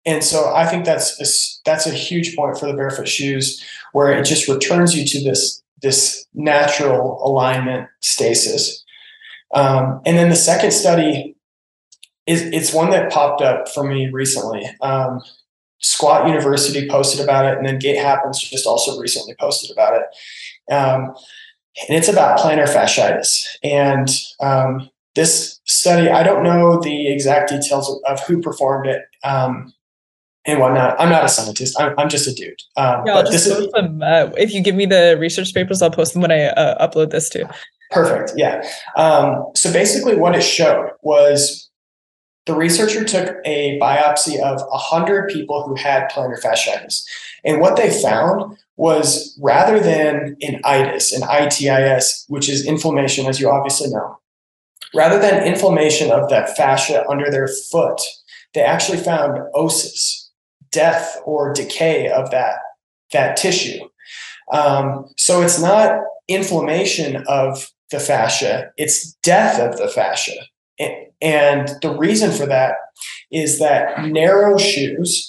And so I think that's a huge point for the barefoot shoes, where it just returns you to this natural alignment stasis. And then the second study it's one that popped up for me recently. Squat University posted about it, and then Gait Happens just also recently posted about it. And it's about plantar fasciitis. And this study, I don't know the exact details of who performed it and whatnot. I'm not a scientist. I'm just a dude. I'll just post them. If you give me the research papers, I'll post them when I upload this too. Perfect. Yeah. So basically what it showed was the researcher took a biopsy of 100 people who had plantar fasciitis. And what they found was, rather than an itis, an itis, which is inflammation, as you obviously know, rather than inflammation of that fascia under their foot, they actually found osis, death or decay of that tissue. So it's not inflammation of the fascia, it's death of the fascia. And the reason for that is that narrow shoes,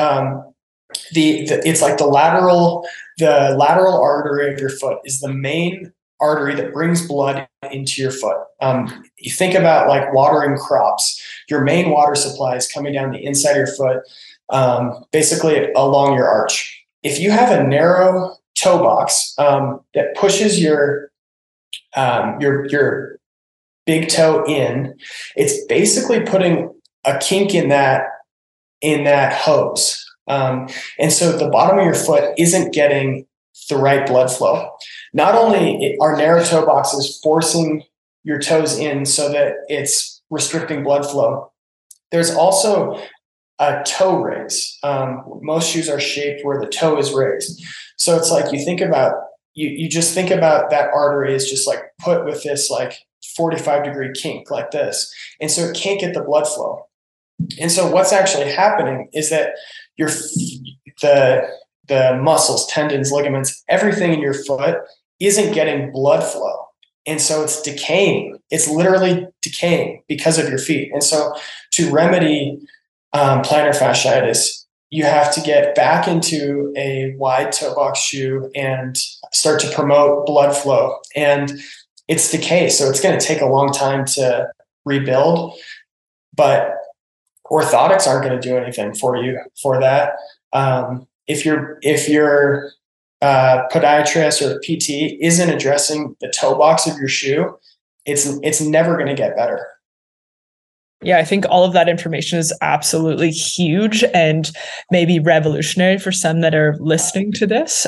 it's like the lateral artery of your foot is the main artery that brings blood into your foot. You think about like watering crops. Your main water supply is coming down the inside of your foot, basically along your arch. If you have a narrow toe box that pushes your big toe in, it's basically putting a kink in that hose. And so the bottom of your foot isn't getting the right blood flow. Not only are narrow toe boxes forcing your toes in so that it's restricting blood flow, there's also a toe raise. Most shoes are shaped where the toe is raised. So it's like you just think about that artery is just like put with this like 45-degree kink like this. And so it can't get the blood flow. And so what's actually happening is that the muscles, tendons, ligaments, everything in your foot isn't getting blood flow. And so it's decaying. It's literally decaying because of your feet. And so to remedy plantar fasciitis, you have to get back into a wide toe box shoe and start to promote blood flow. And it's decay, so it's going to take a long time to rebuild, but orthotics aren't going to do anything for you for that. If your podiatrist or PT isn't addressing the toe box of your shoe, it's never going to get better. Yeah, I think all of that information is absolutely huge and maybe revolutionary for some that are listening to this.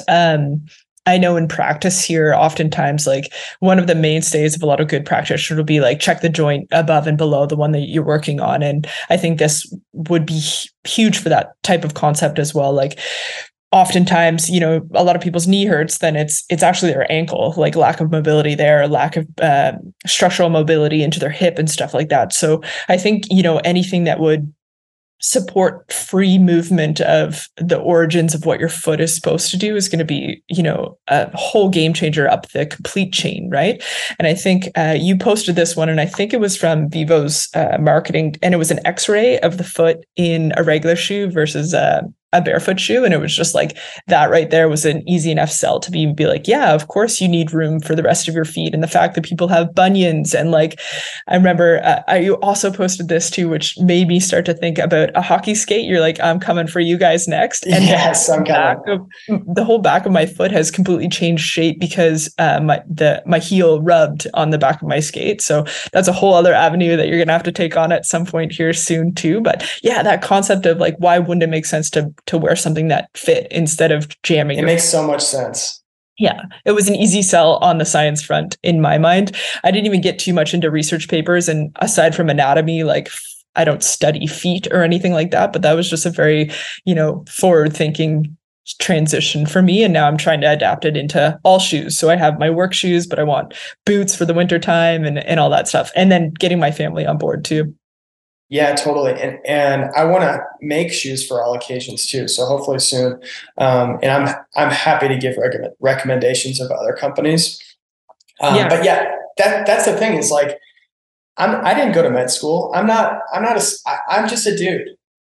I know in practice here, oftentimes, like one of the mainstays of a lot of good practitioners will be like, check the joint above and below the one that you're working on. And I think this would be huge for that type of concept as well. Like oftentimes, a lot of people's knee hurts, then it's actually their ankle, like lack of mobility there, lack of structural mobility into their hip and stuff like that. So I think, anything that would support free movement of the origins of what your foot is supposed to do is going to be, a whole game changer up the complete chain, right? And I think you posted this one, and I think it was from Vivo's marketing, and it was an X-ray of the foot in a regular shoe versus a barefoot shoe. And it was just like that right there was an easy enough sell to be like, yeah, of course you need room for the rest of your feet. And the fact that people have bunions, and like, I remember you also posted this too, which made me start to think about a hockey skate. You're like, I'm coming for you guys next. And yes, I'm coming. The whole back of my foot has completely changed shape because my heel rubbed on the back of my skate. So that's a whole other avenue that you're going to have to take on at some point here soon too. But yeah, that concept of like, why wouldn't it make sense to wear something that fit instead of jamming? It makes so much sense. Yeah, it was an easy sell on the science front in my mind. I didn't even get too much into research papers, and aside from anatomy, like I don't study feet or anything like that, but that was just a very, forward thinking transition for me. And now I'm trying to adapt it into all shoes. So I have my work shoes, but I want boots for the winter time and all that stuff. And then getting my family on board too. Yeah, totally. And I want to make shoes for all occasions too. So hopefully soon. And I'm happy to give recommendations of other companies. But yeah, that's the thing, is like, I didn't go to med school. I'm just a dude.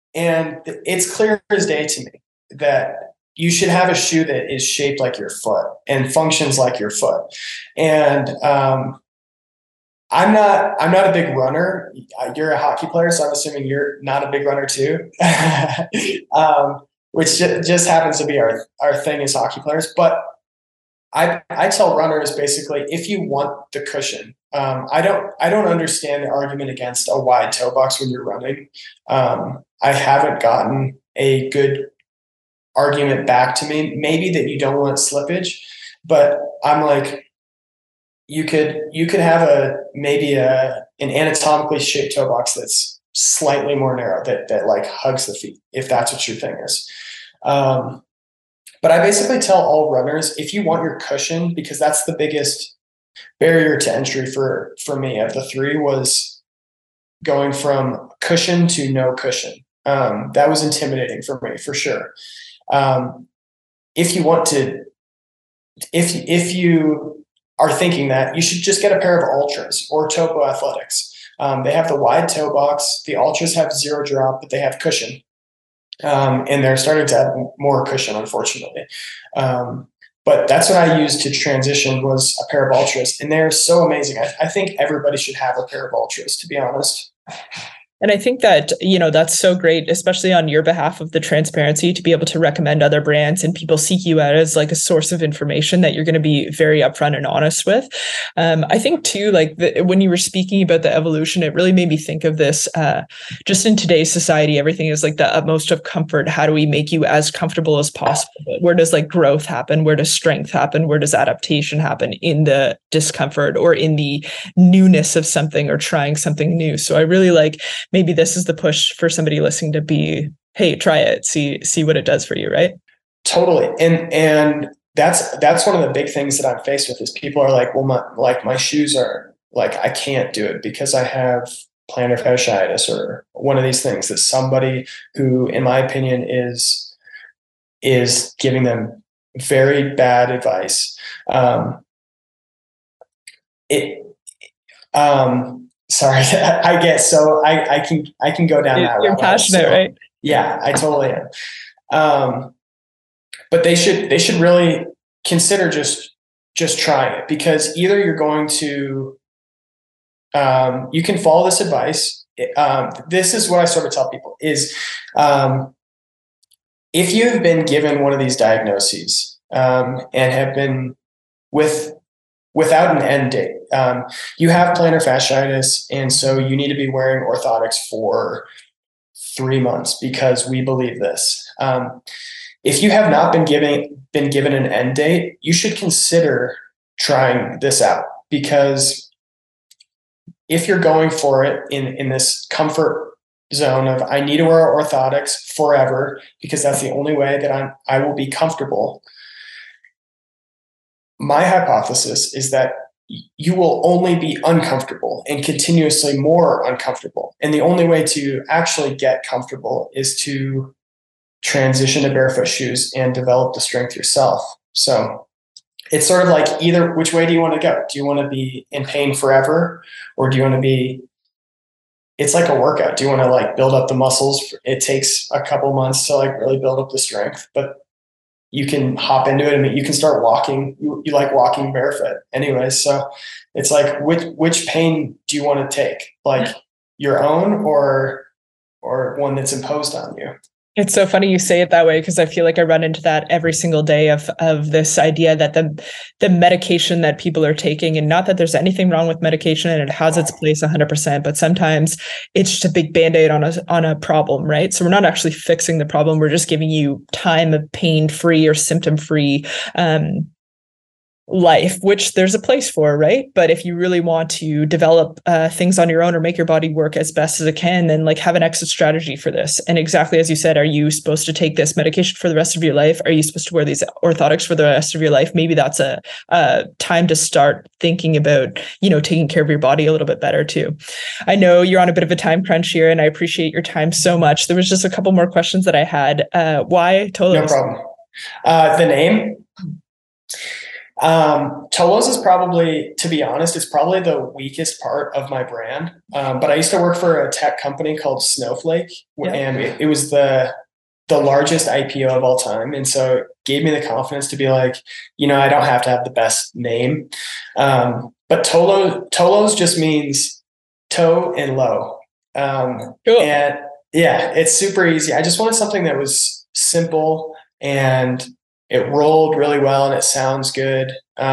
And it's clear as day to me that you should have a shoe that is shaped like your foot and functions like your foot. And I'm not a big runner. You're a hockey player, so I'm assuming you're not a big runner too, which just happens to be our thing as hockey players. But I tell runners basically, if you want the cushion, I don't understand the argument against a wide toe box when you're running. I haven't gotten a good argument back to me. Maybe that you don't want slippage, but I'm like, you could have maybe an anatomically shaped toe box that's slightly more narrow that like hugs the feet, if that's what your thing is. But I basically tell all runners, if you want your cushion, because that's the biggest barrier to entry for me of the three, was going from cushion to no cushion. That was intimidating for me, for sure. If you are thinking that, you should just get a pair of Ultras or Topo Athletics. They have the wide toe box. The Ultras have zero drop, but they have cushion. And they're starting to add more cushion, unfortunately. But that's what I used to transition, was a pair of Ultras. And they're so amazing. I think everybody should have a pair of Ultras, to be honest. And I think that, that's so great, especially on your behalf of the transparency, to be able to recommend other brands and people seek you out as like a source of information that you're going to be very upfront and honest with. I think too, like when you were speaking about the evolution, it really made me think of this, just in today's society, everything is like the utmost of comfort. How do we make you as comfortable as possible? But where does like growth happen? Where does strength happen? Where does adaptation happen? In the discomfort or in the newness of something or trying something new. So I really like, maybe this is the push for somebody listening to be, hey, try it, see what it does for you, right? Totally. And that's one of the big things that I'm faced with, is people are like, well, my shoes are like, I can't do it because I have plantar fasciitis or one of these things, that somebody who, in my opinion, is giving them very bad advice. Sorry, I guess so. I can go down that route. You're passionate, so, right? Yeah, I totally am. But they should really consider just trying it, because either you're going to, you can follow this advice. This is what I sort of tell people is, if you've been given one of these diagnoses, and have been without an end date, you have plantar fasciitis, and so you need to be wearing orthotics for 3 months because we believe this. If you have not been given an end date, you should consider trying this out, because if you're going for it in this comfort zone of, I need to wear orthotics forever because that's the only way that I will be comfortable, my hypothesis is that you will only be uncomfortable and continuously more uncomfortable. And the only way to actually get comfortable is to transition to barefoot shoes and develop the strength yourself. So it's sort of like, either which way do you want to go? Do you want to be in pain forever, or do you want to be, it's like a workout. Do you want to like build up the muscles? It takes a couple months to like really build up the strength, but you can hop into it and you can start walking. You like walking barefoot anyways. So it's like, which pain do you want to take? Like your own or one that's imposed on you? It's so funny you say it that way, because I feel like I run into that every single day of this idea that the medication that people are taking, and not that there's anything wrong with medication and it has its place 100%, but sometimes it's just a big Band-Aid on a problem, right? So we're not actually fixing the problem. We're just giving you time of pain-free or symptom-free life, which there's a place for, right? But if you really want to develop things on your own or make your body work as best as it can, then like have an exit strategy for this. And exactly as you said, are you supposed to take this medication for the rest of your life? Are you supposed to wear these orthotics for the rest of your life? Maybe that's a time to start thinking about, taking care of your body a little bit better too. I know you're on a bit of a time crunch here, and I appreciate your time so much. There was just a couple more questions that I had. Why Tolos? No problem. The name? Tolos is probably, to be honest, it's probably the weakest part of my brand. But I used to work for a tech company called Snowflake, and it was the largest IPO of all time. And so it gave me the confidence to be like, I don't have to have the best name. But Tolos just means toe and low. Cool. And yeah, it's super easy. I just wanted something that was simple and it rolled really well and it sounds good.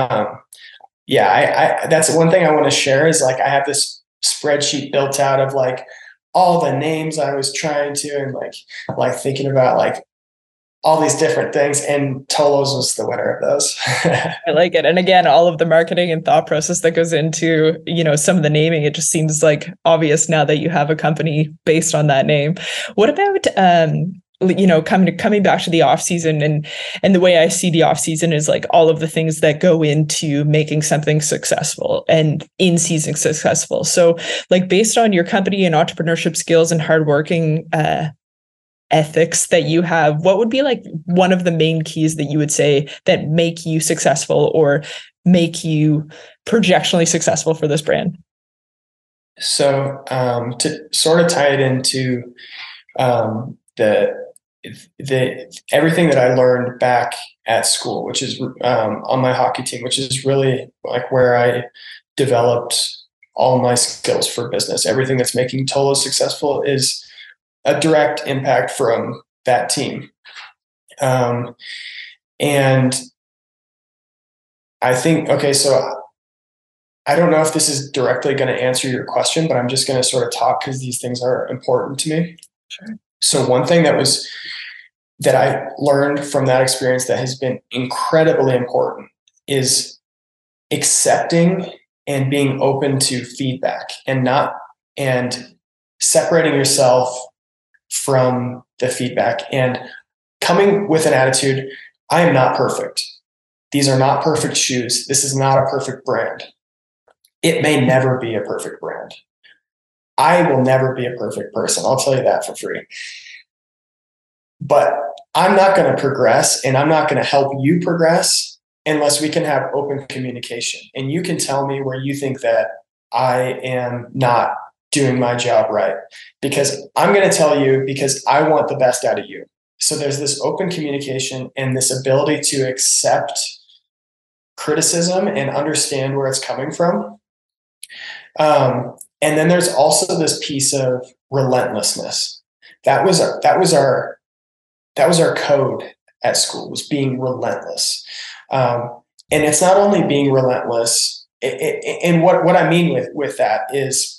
That's one thing I want to share is like, I have this spreadsheet built out of like all the names I was trying to, and like thinking about like all these different things, and Tolos was the winner of those. I like it. And again, all of the marketing and thought process that goes into, some of the naming, it just seems like obvious now that you have a company based on that name. What about, coming back to the off season, and the way I see the off season is like all of the things that go into making something successful and in season successful. So like based on your company and entrepreneurship skills and hardworking, ethics that you have, what would be like one of the main keys that you would say that make you successful or make you projectionally successful for this brand? So to sort of tie it into the everything that I learned back at school, which is on my hockey team, which is really like where I developed all my skills for business. Everything that's making Tolos successful is a direct impact from that team. And I think, okay, so I don't know if this is directly going to answer your question, but I'm just going to sort of talk because these things are important to me. Sure. So one thing that I learned from that experience that has been incredibly important is accepting and being open to feedback and separating yourself from the feedback and coming with an attitude. I am not perfect. These are not perfect shoes. This is not a perfect brand. It may never be a perfect brand. I will never be a perfect person. I'll tell you that for free. But I'm not going to progress, and I'm not going to help you progress unless we can have open communication. And you can tell me where you think that I am not doing my job right, because I'm going to tell you because I want the best out of you. So there's this open communication and this ability to accept criticism and understand where it's coming from. And then there's also this piece of relentlessness. That was our code at school, was being relentless. And it's not only being relentless. And what I mean with that is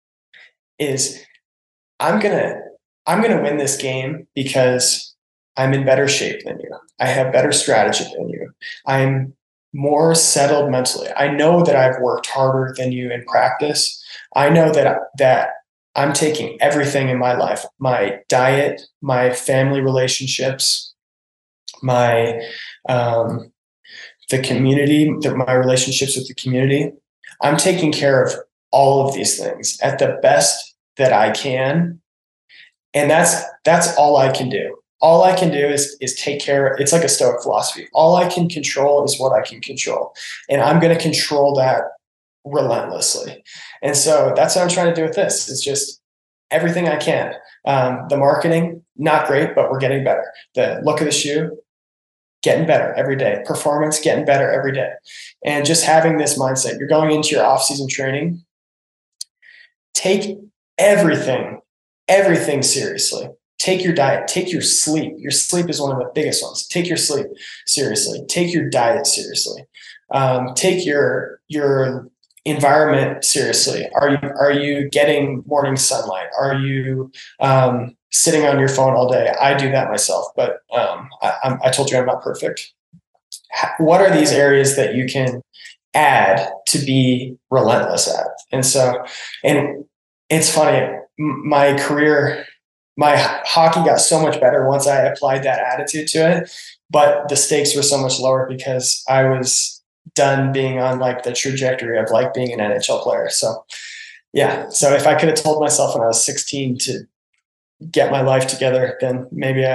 I'm gonna win this game because I'm in better shape than you. I have better strategy than you. I'm more settled mentally. I know that I've worked harder than you in practice. I know that I'm taking everything in my life, my diet, my family relationships, my the community, my relationships with the community. I'm taking care of all of these things at the best that I can. And that's all I can do. All I can do is take care. It's like a Stoic philosophy. All I can control is what I can control. And I'm going to control that relentlessly. And so that's what I'm trying to do with this. It's just everything I can. The marketing, not great, but we're getting better. The look of the shoe, getting better every day. Performance, getting better every day. And just having this mindset. You're going into your off-season training. Take everything seriously. Take your diet, take your sleep. Your sleep is one of the biggest ones. Take your sleep seriously. Take your diet seriously. Take your environment seriously. Are you getting morning sunlight? Are you sitting on your phone all day? I do that myself, but I told you I'm not perfect. What are these areas that you can add to be relentless at? And it's funny, my career, my hockey got so much better once I applied that attitude to it, but the stakes were so much lower because I was done being on like the trajectory of like being an NHL player. So yeah. So if I could have told myself when I was 16 to get my life together, then maybe I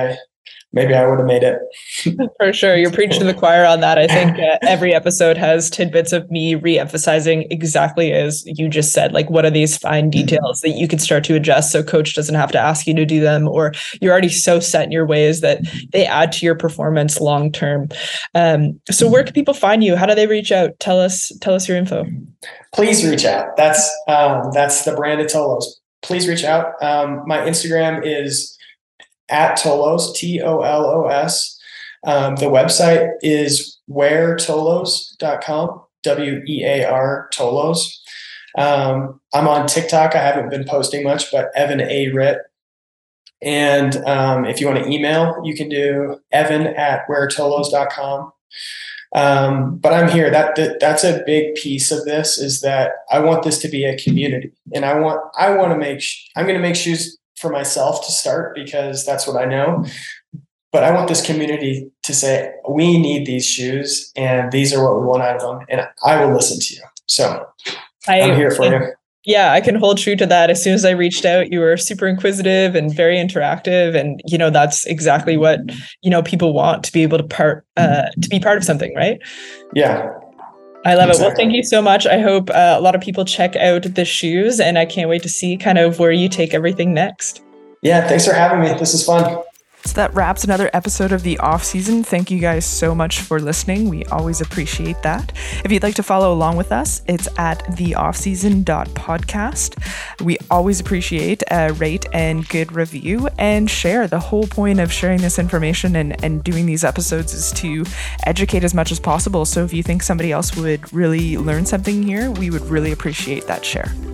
maybe I would have made it. For sure. You're preaching to the choir on that. I think every episode has tidbits of me re-emphasizing exactly as you just said, like, what are these fine details that you could start to adjust so coach doesn't have to ask you to do them, or you're already so set in your ways that they add to your performance long term. So where can people find you? How do they reach out? Tell us your info. Please reach out. That's the brand of Tolos. Please reach out. My Instagram is @Tolos, TOLOS. The website is weartolos.com, WEAR Tolos. I'm on TikTok. I haven't been posting much, but Evan A. Ritt. And if you want to email, you can do evan@weartolos.com. But I'm here. That's a big piece of this, is that I want this to be a community, and I'm going to make shoes for myself to start, because that's what I know. But I want this community to say, we need these shoes and these are what we want out of them. And I will listen to you. So I'm here for you. Yeah, I can hold true to that. As soon as I reached out, you were super inquisitive and very interactive. And, that's exactly what, people want, to be able to be part of something, right? Yeah. I love it. Well, thank you so much. I hope a lot of people check out the shoes, and I can't wait to see kind of where you take everything next. Yeah, thanks for having me. This is fun. So that wraps another episode of The Off Season. Thank you guys so much for listening. We always appreciate that. If you'd like to follow along with us, it's at theoffseason.podcast. We always appreciate a rate and good review, and share. The whole point of sharing this information and doing these episodes is to educate as much as possible. So if you think somebody else would really learn something here, we would really appreciate that share.